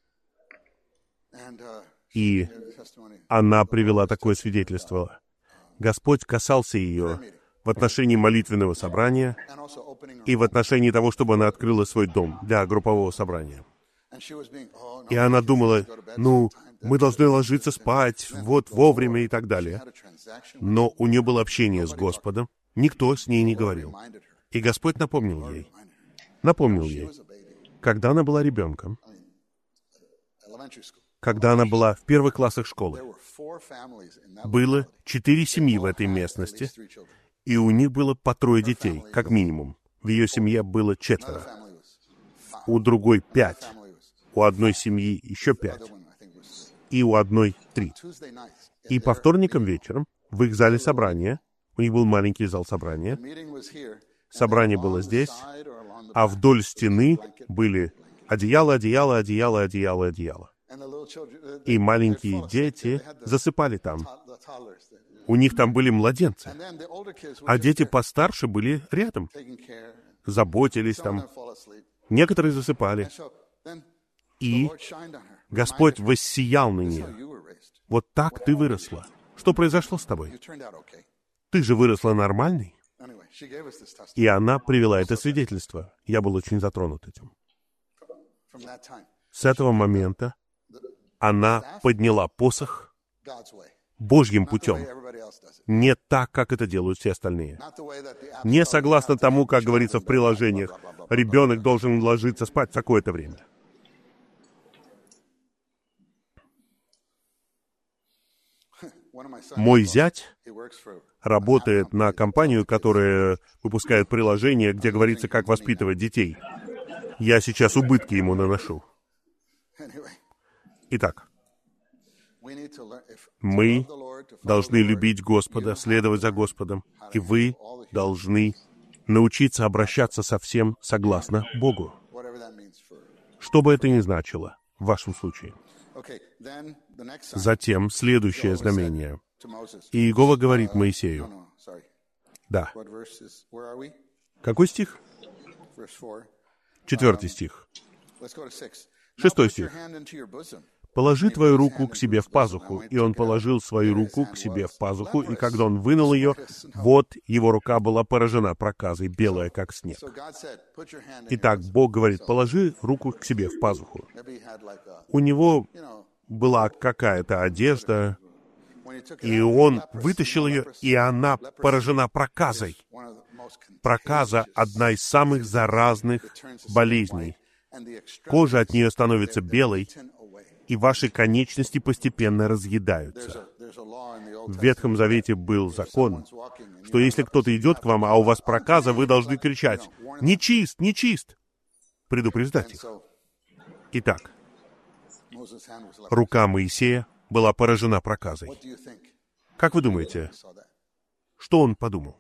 И она привела такое свидетельство. Господь касался ее в отношении молитвенного собрания и в отношении того, чтобы она открыла свой дом для группового собрания. И она думала, мы должны ложиться спать вовремя и так далее. Но у нее было общение с Господом, никто с ней не говорил. И Господь напомнил ей, когда она была ребенком, когда она была в 1 классах школы, было 4 семьи в этой местности, и у них было по 3 детей, как минимум. В ее семье было 4. У другой 5. У одной семьи еще 5. И у одной 3. И по вторникам вечером в их зале собрания, у них был маленький зал собрания, собрание было здесь, а вдоль стены были одеяло. И маленькие дети засыпали там. У них там были младенцы. А дети постарше были рядом. Заботились там. Некоторые засыпали. И Господь воссиял на нее. Вот так ты выросла. Что произошло с тобой? Ты же выросла нормальной. И она привела это свидетельство. Я был очень затронут этим. С этого момента она подняла посох Божьим путем. Не так, как это делают все остальные. Не согласно тому, как говорится в приложениях, ребенок должен ложиться спать в такое-то время. Мой зять работает на компанию, которая выпускает приложение, где говорится, как воспитывать детей. Я сейчас убытки ему наношу. Итак, мы должны любить Господа, следовать за Господом, и вы должны научиться обращаться со всем согласно Богу. Что бы это ни значило в вашем случае. Затем следующее знамение. И Иегова говорит Моисею. Да. Какой стих? 4 стих. 6 стих. «Положи твою руку к себе в пазуху». И он положил свою руку к себе в пазуху, и когда он вынул ее, вот его рука была поражена проказой, белая, как снег. Итак, Бог говорит, положи руку к себе в пазуху. У него была какая-то одежда, и он вытащил ее, и она поражена проказой. Проказа — одна из самых заразных болезней. Кожа от нее становится белой, и ваши конечности постепенно разъедаются. В Ветхом Завете был закон, что если кто-то идет к вам, а у вас проказа, вы должны кричать «Нечист! Нечист!» предупреждать их. Итак, рука Моисея была поражена проказой. Как вы думаете, что он подумал?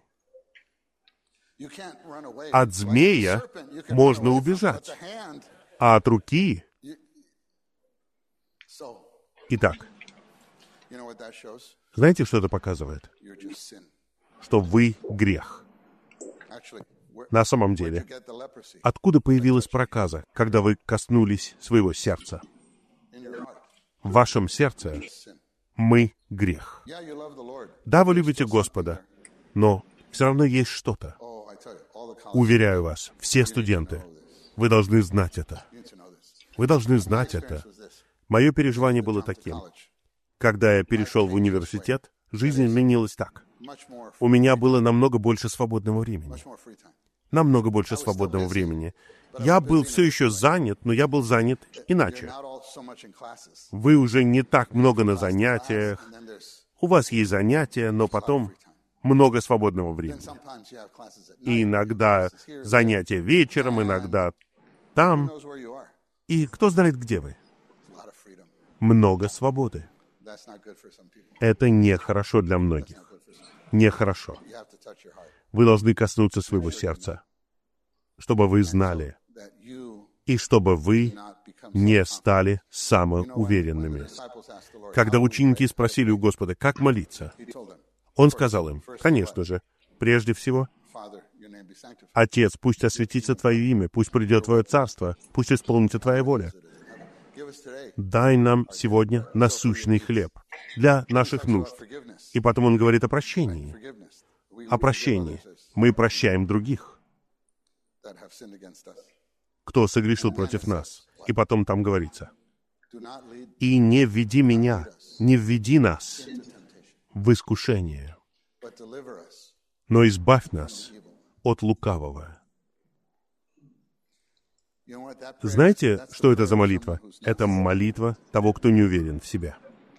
От змея можно убежать, а от руки... Итак, знаете, что это показывает? Что вы грех. На самом деле, откуда появилась проказа, когда вы коснулись своего сердца? В вашем сердце мы грех. Да, вы любите Господа, но все равно есть что-то. Уверяю вас, все студенты, вы должны знать это. Вы должны знать это. Мое переживание было таким. Когда я перешел в университет, жизнь изменилась так. У меня было намного больше свободного времени. Намного больше свободного времени. Я был все еще занят, но я был занят иначе. Вы уже не так много на занятиях. У вас есть занятия, но потом много свободного времени. И иногда занятия вечером, иногда там. И кто знает, где вы? Много свободы. Это нехорошо для многих. Нехорошо. Вы должны коснуться своего сердца, чтобы вы знали, и чтобы вы не стали самоуверенными. Когда ученики спросили у Господа, как молиться, Он сказал им, конечно же, прежде всего, «Отец, пусть осветится Твое имя, пусть придет Твое царство, пусть исполнится Твоя воля. Дай нам сегодня насущный хлеб для наших нужд». И потом он говорит о прощении. О прощении. Мы прощаем других, кто согрешил против нас. И потом там говорится, «И не введи меня, не введи нас в искушение, но избавь нас от лукавого». Знаете, что это за молитва? Это молитва того, кто не уверен в себе.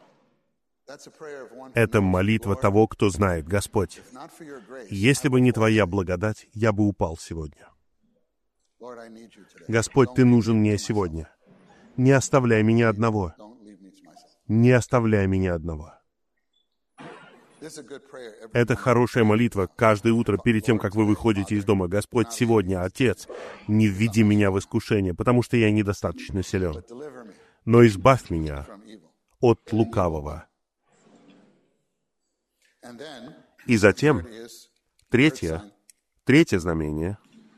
Это молитва того, кто знает, Господь, если бы не Твоя благодать, я бы упал сегодня. Господь, Ты нужен мне сегодня. Не оставляй меня одного. Не оставляй меня одного. Это хорошая молитва каждое утро перед тем, как вы выходите из дома. Господь, сегодня, Отец, не введи меня в искушение, потому что я недостаточно силен. Но избавь меня от лукавого. И затем, третье знамение,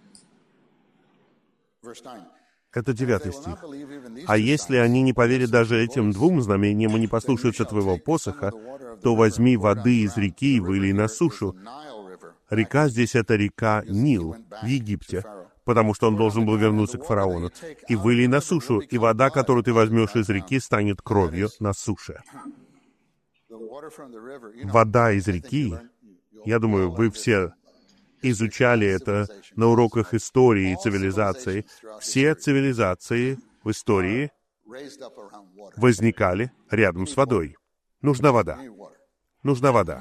это 9 стих. «А если они не поверят даже этим 2 знамениям и не послушаются твоего посоха, то возьми воды из реки и вылей на сушу». Река здесь — это река Нил в Египте, потому что он должен был вернуться к фараону. «И вылей на сушу, и вода, которую ты возьмешь из реки, станет кровью на суше». Вода из реки, я думаю, вы все изучали это на уроках истории и цивилизации. Все цивилизации в истории возникали рядом с водой. Нужна вода. Нужна вода.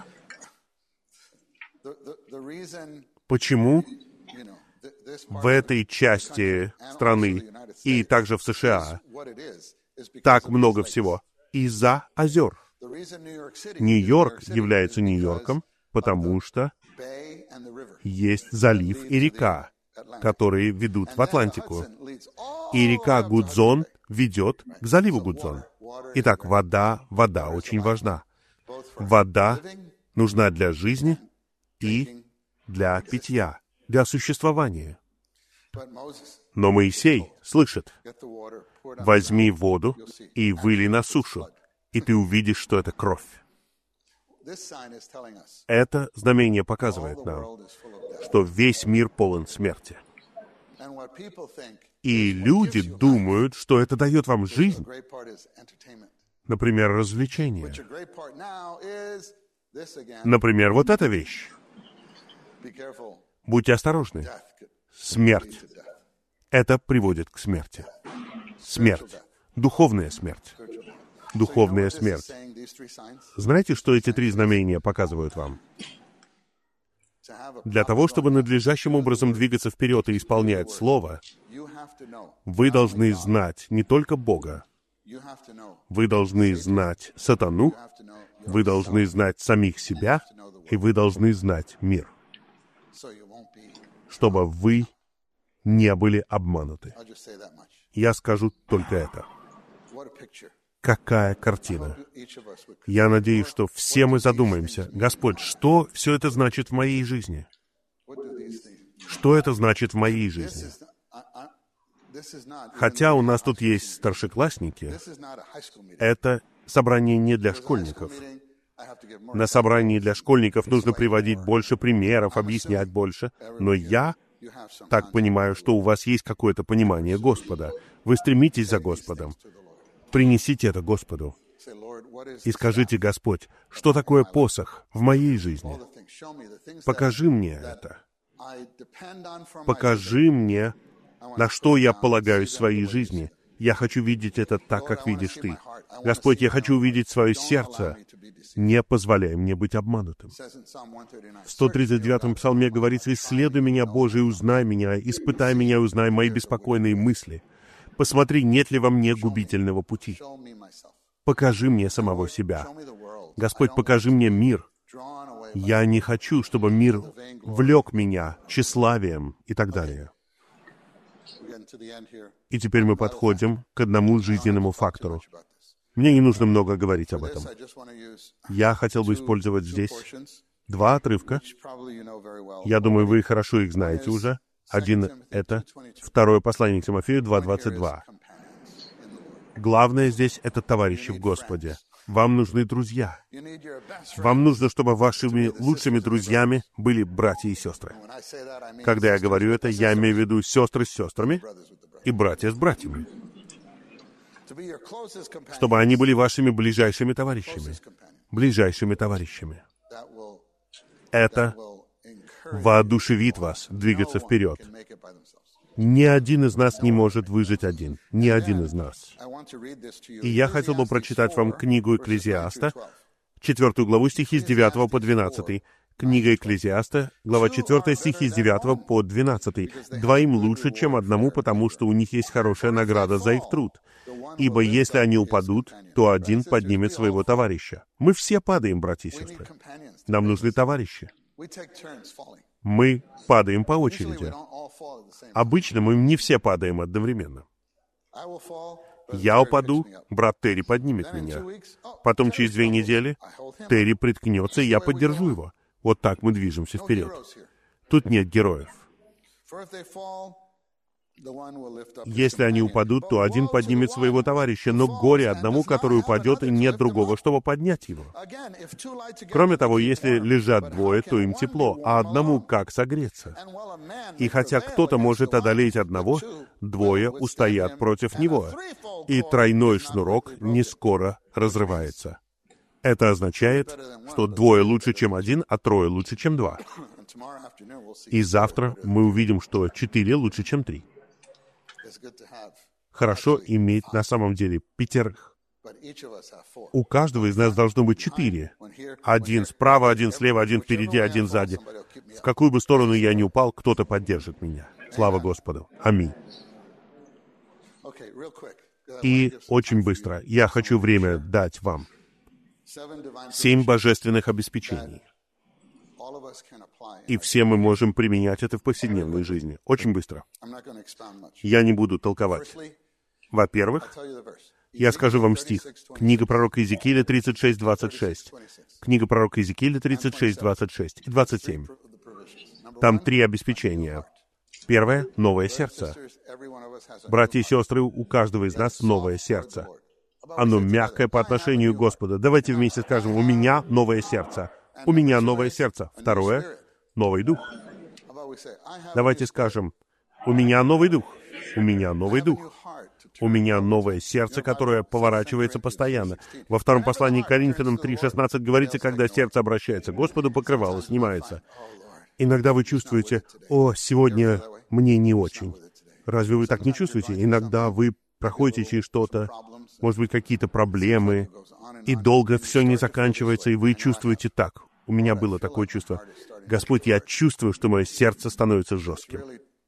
Почему в этой части страны и также в США так много всего? Из-за озер. Нью-Йорк является Нью-Йорком, потому что есть залив и река, которые ведут в Атлантику. И река Гудзон ведет к заливу Гудзон. Итак, вода очень важна. Вода нужна для жизни и для питья, для существования. Но Моисей слышит: возьми воду и выли на сушу, и ты увидишь, что это кровь. Это знамение показывает нам, что весь мир полон смерти. И люди думают, что это дает вам жизнь. Например, развлечение. Например, вот эта вещь. Будьте осторожны. Смерть. Это приводит к смерти. Смерть. Духовная смерть. Духовная смерть. Знаете, что эти три знамения показывают вам? Для того, чтобы надлежащим образом двигаться вперед и исполнять Слово, вы должны знать не только Бога, вы должны знать сатану, вы должны знать самих себя, и вы должны знать мир, чтобы вы не были обмануты. Я скажу только это. Какая картина! Я надеюсь, что все мы задумаемся: Господь, что все это значит в моей жизни? Что это значит в моей жизни? Хотя у нас тут есть старшеклассники, это собрание не для школьников. На собрании для школьников нужно приводить больше примеров, объяснять больше. Но я так понимаю, что у вас есть какое-то понимание Господа. Вы стремитесь за Господом. Принесите это Господу и скажите: Господь, что такое посох в моей жизни? Покажи мне это. Покажи мне, на что я полагаюсь в своей жизни. Я хочу видеть это так, как видишь Ты. Господь, я хочу увидеть свое сердце. Не позволяй мне быть обманутым. В 139-м псалме говорится: «Исследуй меня, Боже, и узнай меня, испытай меня и узнай мои беспокойные мысли. Посмотри, нет ли во мне губительного пути. Покажи мне самого себя. Господь, покажи мне мир. Я не хочу, чтобы мир влек меня тщеславием и так далее». И теперь мы подходим к одному жизненному фактору. Мне не нужно много говорить об этом. Я хотел бы использовать здесь два отрывка. Я думаю, вы хорошо их знаете уже. Один — это второе послание к Тимофею 2:22. Главное здесь — это товарищи в Господе. Вам нужны друзья. Вам нужно, чтобы вашими лучшими друзьями были братья и сестры. Когда я говорю это, я имею в виду сестры с сестрами и братья с братьями. Чтобы они были вашими ближайшими товарищами. Ближайшими товарищами. Это воодушевит вас двигаться вперед. Ни один из нас не может выжить один. Ни один из нас. И я хотел бы прочитать вам книгу Экклезиаста, 4 главу, стихи с 9 по 12. Книга Экклезиаста, глава 4, стихи с 9 по 12. «Двоим лучше, чем одному, потому что у них есть хорошая награда за их труд. Ибо если они упадут, то один поднимет своего товарища». Мы все падаем, братья и сестры. Нам нужны товарищи. Мы падаем по очереди. Обычно мы не все падаем одновременно. Я упаду, брат Терри поднимет меня. Потом через 2 недели Терри приткнется, и я поддержу его. Вот так мы движемся вперед. Тут нет героев. Если они упадут, то один поднимет своего товарища, но горе одному, который упадет, и нет другого, чтобы поднять его. Кроме того, если лежат двое, то им тепло, а одному как согреться? И хотя кто-то может одолеть одного, двое устоят против него, и тройной шнурок не скоро разрывается. Это означает, что двое лучше, чем один, а трое лучше, чем два. И завтра мы увидим, что 4 лучше, чем 3. Хорошо иметь на самом деле 5. У каждого из нас должно быть 4. Один справа, один слева, один впереди, один сзади. В какую бы сторону я ни упал, кто-то поддержит меня. Слава Господу. Аминь. И очень быстро. Я хочу время дать вам. 7 божественных обеспечений. И все мы можем применять это в повседневной жизни. Очень быстро. Я не буду толковать. Во-первых, я скажу вам стих. Книга пророка Иезекииля 36:26. Книга пророка Иезекииля 36:26 и 27. Там 3 обеспечения. Первое — новое сердце. Братья и сестры, у каждого из нас новое сердце. Оно мягкое по отношению к Господу. Давайте вместе скажем: у меня новое сердце. У меня новое сердце. Второе — новый дух. Давайте скажем: у меня новый дух. У меня новый дух. У меня новое сердце, которое поворачивается постоянно. Во втором послании к Коринфянам 3:16 говорится, когда сердце обращается к Господу, покрывало снимается. Иногда вы чувствуете: «О, сегодня мне не очень». Разве вы так не чувствуете? Иногда вы проходите через что-то, может быть, какие-то проблемы, и долго все не заканчивается, и вы чувствуете так. У меня было такое чувство: «Господь, я чувствую, что мое сердце становится жестким.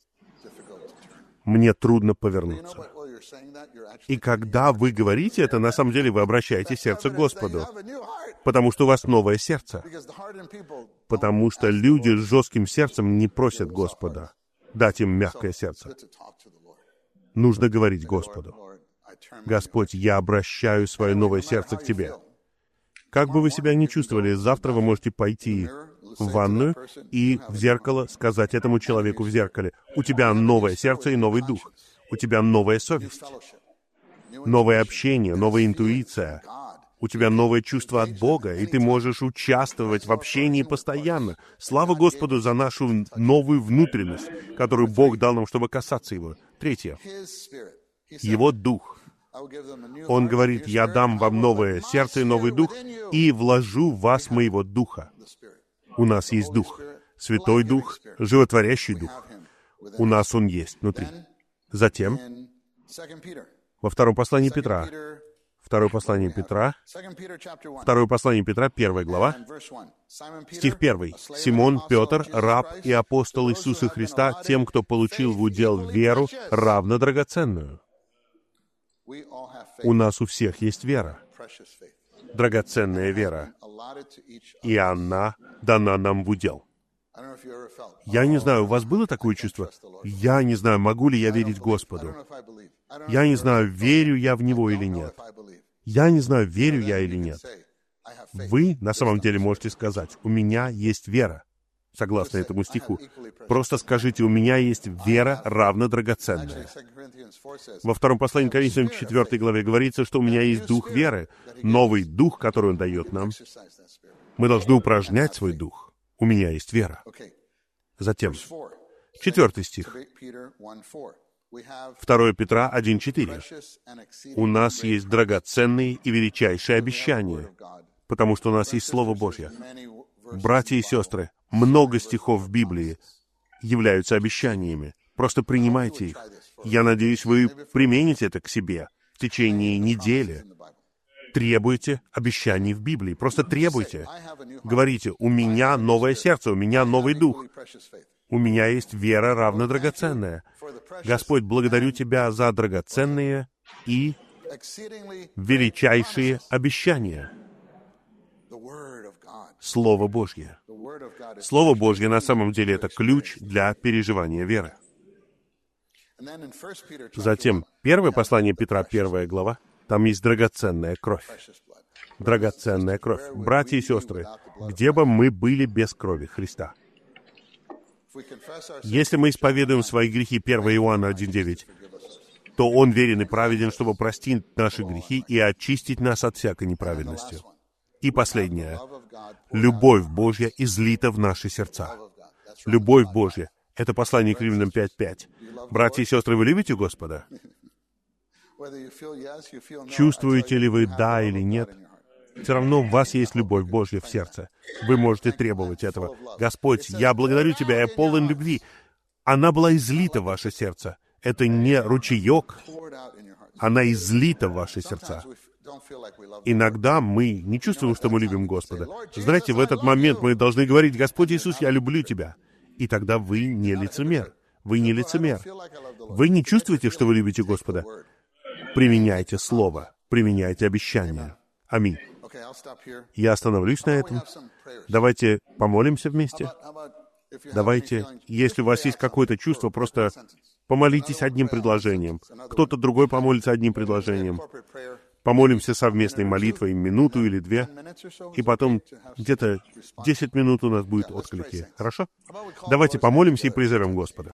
Мне трудно повернуться». И когда вы говорите это, на самом деле вы обращаете сердце к Господу, потому что у вас новое сердце. Потому что люди с жестким сердцем не просят Господа дать им мягкое сердце. Нужно говорить Господу: «Господь, я обращаю свое новое сердце к Тебе». Как бы вы себя ни чувствовали, завтра вы можете пойти в ванную и в зеркало сказать этому человеку в зеркале: «У тебя новое сердце и новый дух. У тебя новая совесть, новое общение, новая интуиция. У тебя новое чувство от Бога, и ты можешь участвовать в общении постоянно». Слава Господу за нашу новую внутренность, которую Бог дал нам, чтобы касаться Его. Третье. Его Дух. Он говорит: «Я дам вам новое сердце и новый дух, и вложу в вас моего Духа». У нас есть Дух. Святой Дух, животворящий Дух. У нас Он есть внутри. Затем, во втором послании Петра, Второе послание Петра, 1 глава, стих 1. «Симон Петр, раб и апостол Иисуса Христа, тем, кто получил в удел веру, равно драгоценную». У нас у всех есть вера, драгоценная вера, и она дана нам в удел. Я не знаю, у вас было такое чувство? Я не знаю, могу ли я верить Господу. Я не знаю, верю я в Него или нет. Я не знаю, верю я или нет. Вы на самом деле можете сказать: «У меня есть вера», согласно этому стиху. Просто скажите: «У меня есть вера, равно драгоценная». Во втором послании к Коринфянам 4 главе говорится, что у меня есть дух веры, новый дух, который Он дает нам. Мы должны упражнять свой дух. У меня есть вера. Затем, 4 стих. 2 Петра 1:4. «У нас есть драгоценные и величайшие обещания, потому что у нас есть Слово Божье». Братья и сестры, много стихов в Библии являются обещаниями. Просто принимайте их. Я надеюсь, вы примените это к себе в течение недели. Требуйте обещаний в Библии. Просто требуйте. Говорите: «У меня новое сердце, у меня новый дух. У меня есть вера, равно драгоценная». Господь, благодарю Тебя за драгоценные и величайшие обещания. Слово Божье. Слово Божье на самом деле это ключ для переживания веры. Затем, первое послание Петра, 1 глава, там есть драгоценная кровь. Драгоценная кровь. Братья и сестры, где бы мы были без крови Христа? Если мы исповедуем свои грехи, 1 Иоанна 1:9, то Он верен и праведен, чтобы простить наши грехи и очистить нас от всякой неправедности. И последнее. Любовь Божья излита в наши сердца. Любовь Божья. Это послание к Римлянам 5:5. Братья и сестры, вы любите Господа? Чувствуете ли вы «да» или «нет»? все равно у вас есть любовь Божья в сердце. Вы можете требовать этого. Господь, я благодарю Тебя, я полон любви. Она была излита в ваше сердце. Это не ручеек, она излита в ваши сердца. Иногда мы не чувствуем, что мы любим Господа. Знаете, в этот момент мы должны говорить: «Господь Иисус, я люблю Тебя». И тогда вы не лицемер. Вы не лицемер. Вы не чувствуете, что вы любите Господа. Применяйте Слово, применяйте обещания. Аминь. Я остановлюсь на этом. Давайте помолимся вместе. Давайте, если у вас есть какое-то чувство, просто помолитесь одним предложением. Кто-то другой помолится одним предложением. Помолимся совместной молитвой минуту или две, и потом где-то 10 минут у нас будет отклики. Хорошо? Давайте помолимся и призовем Господа.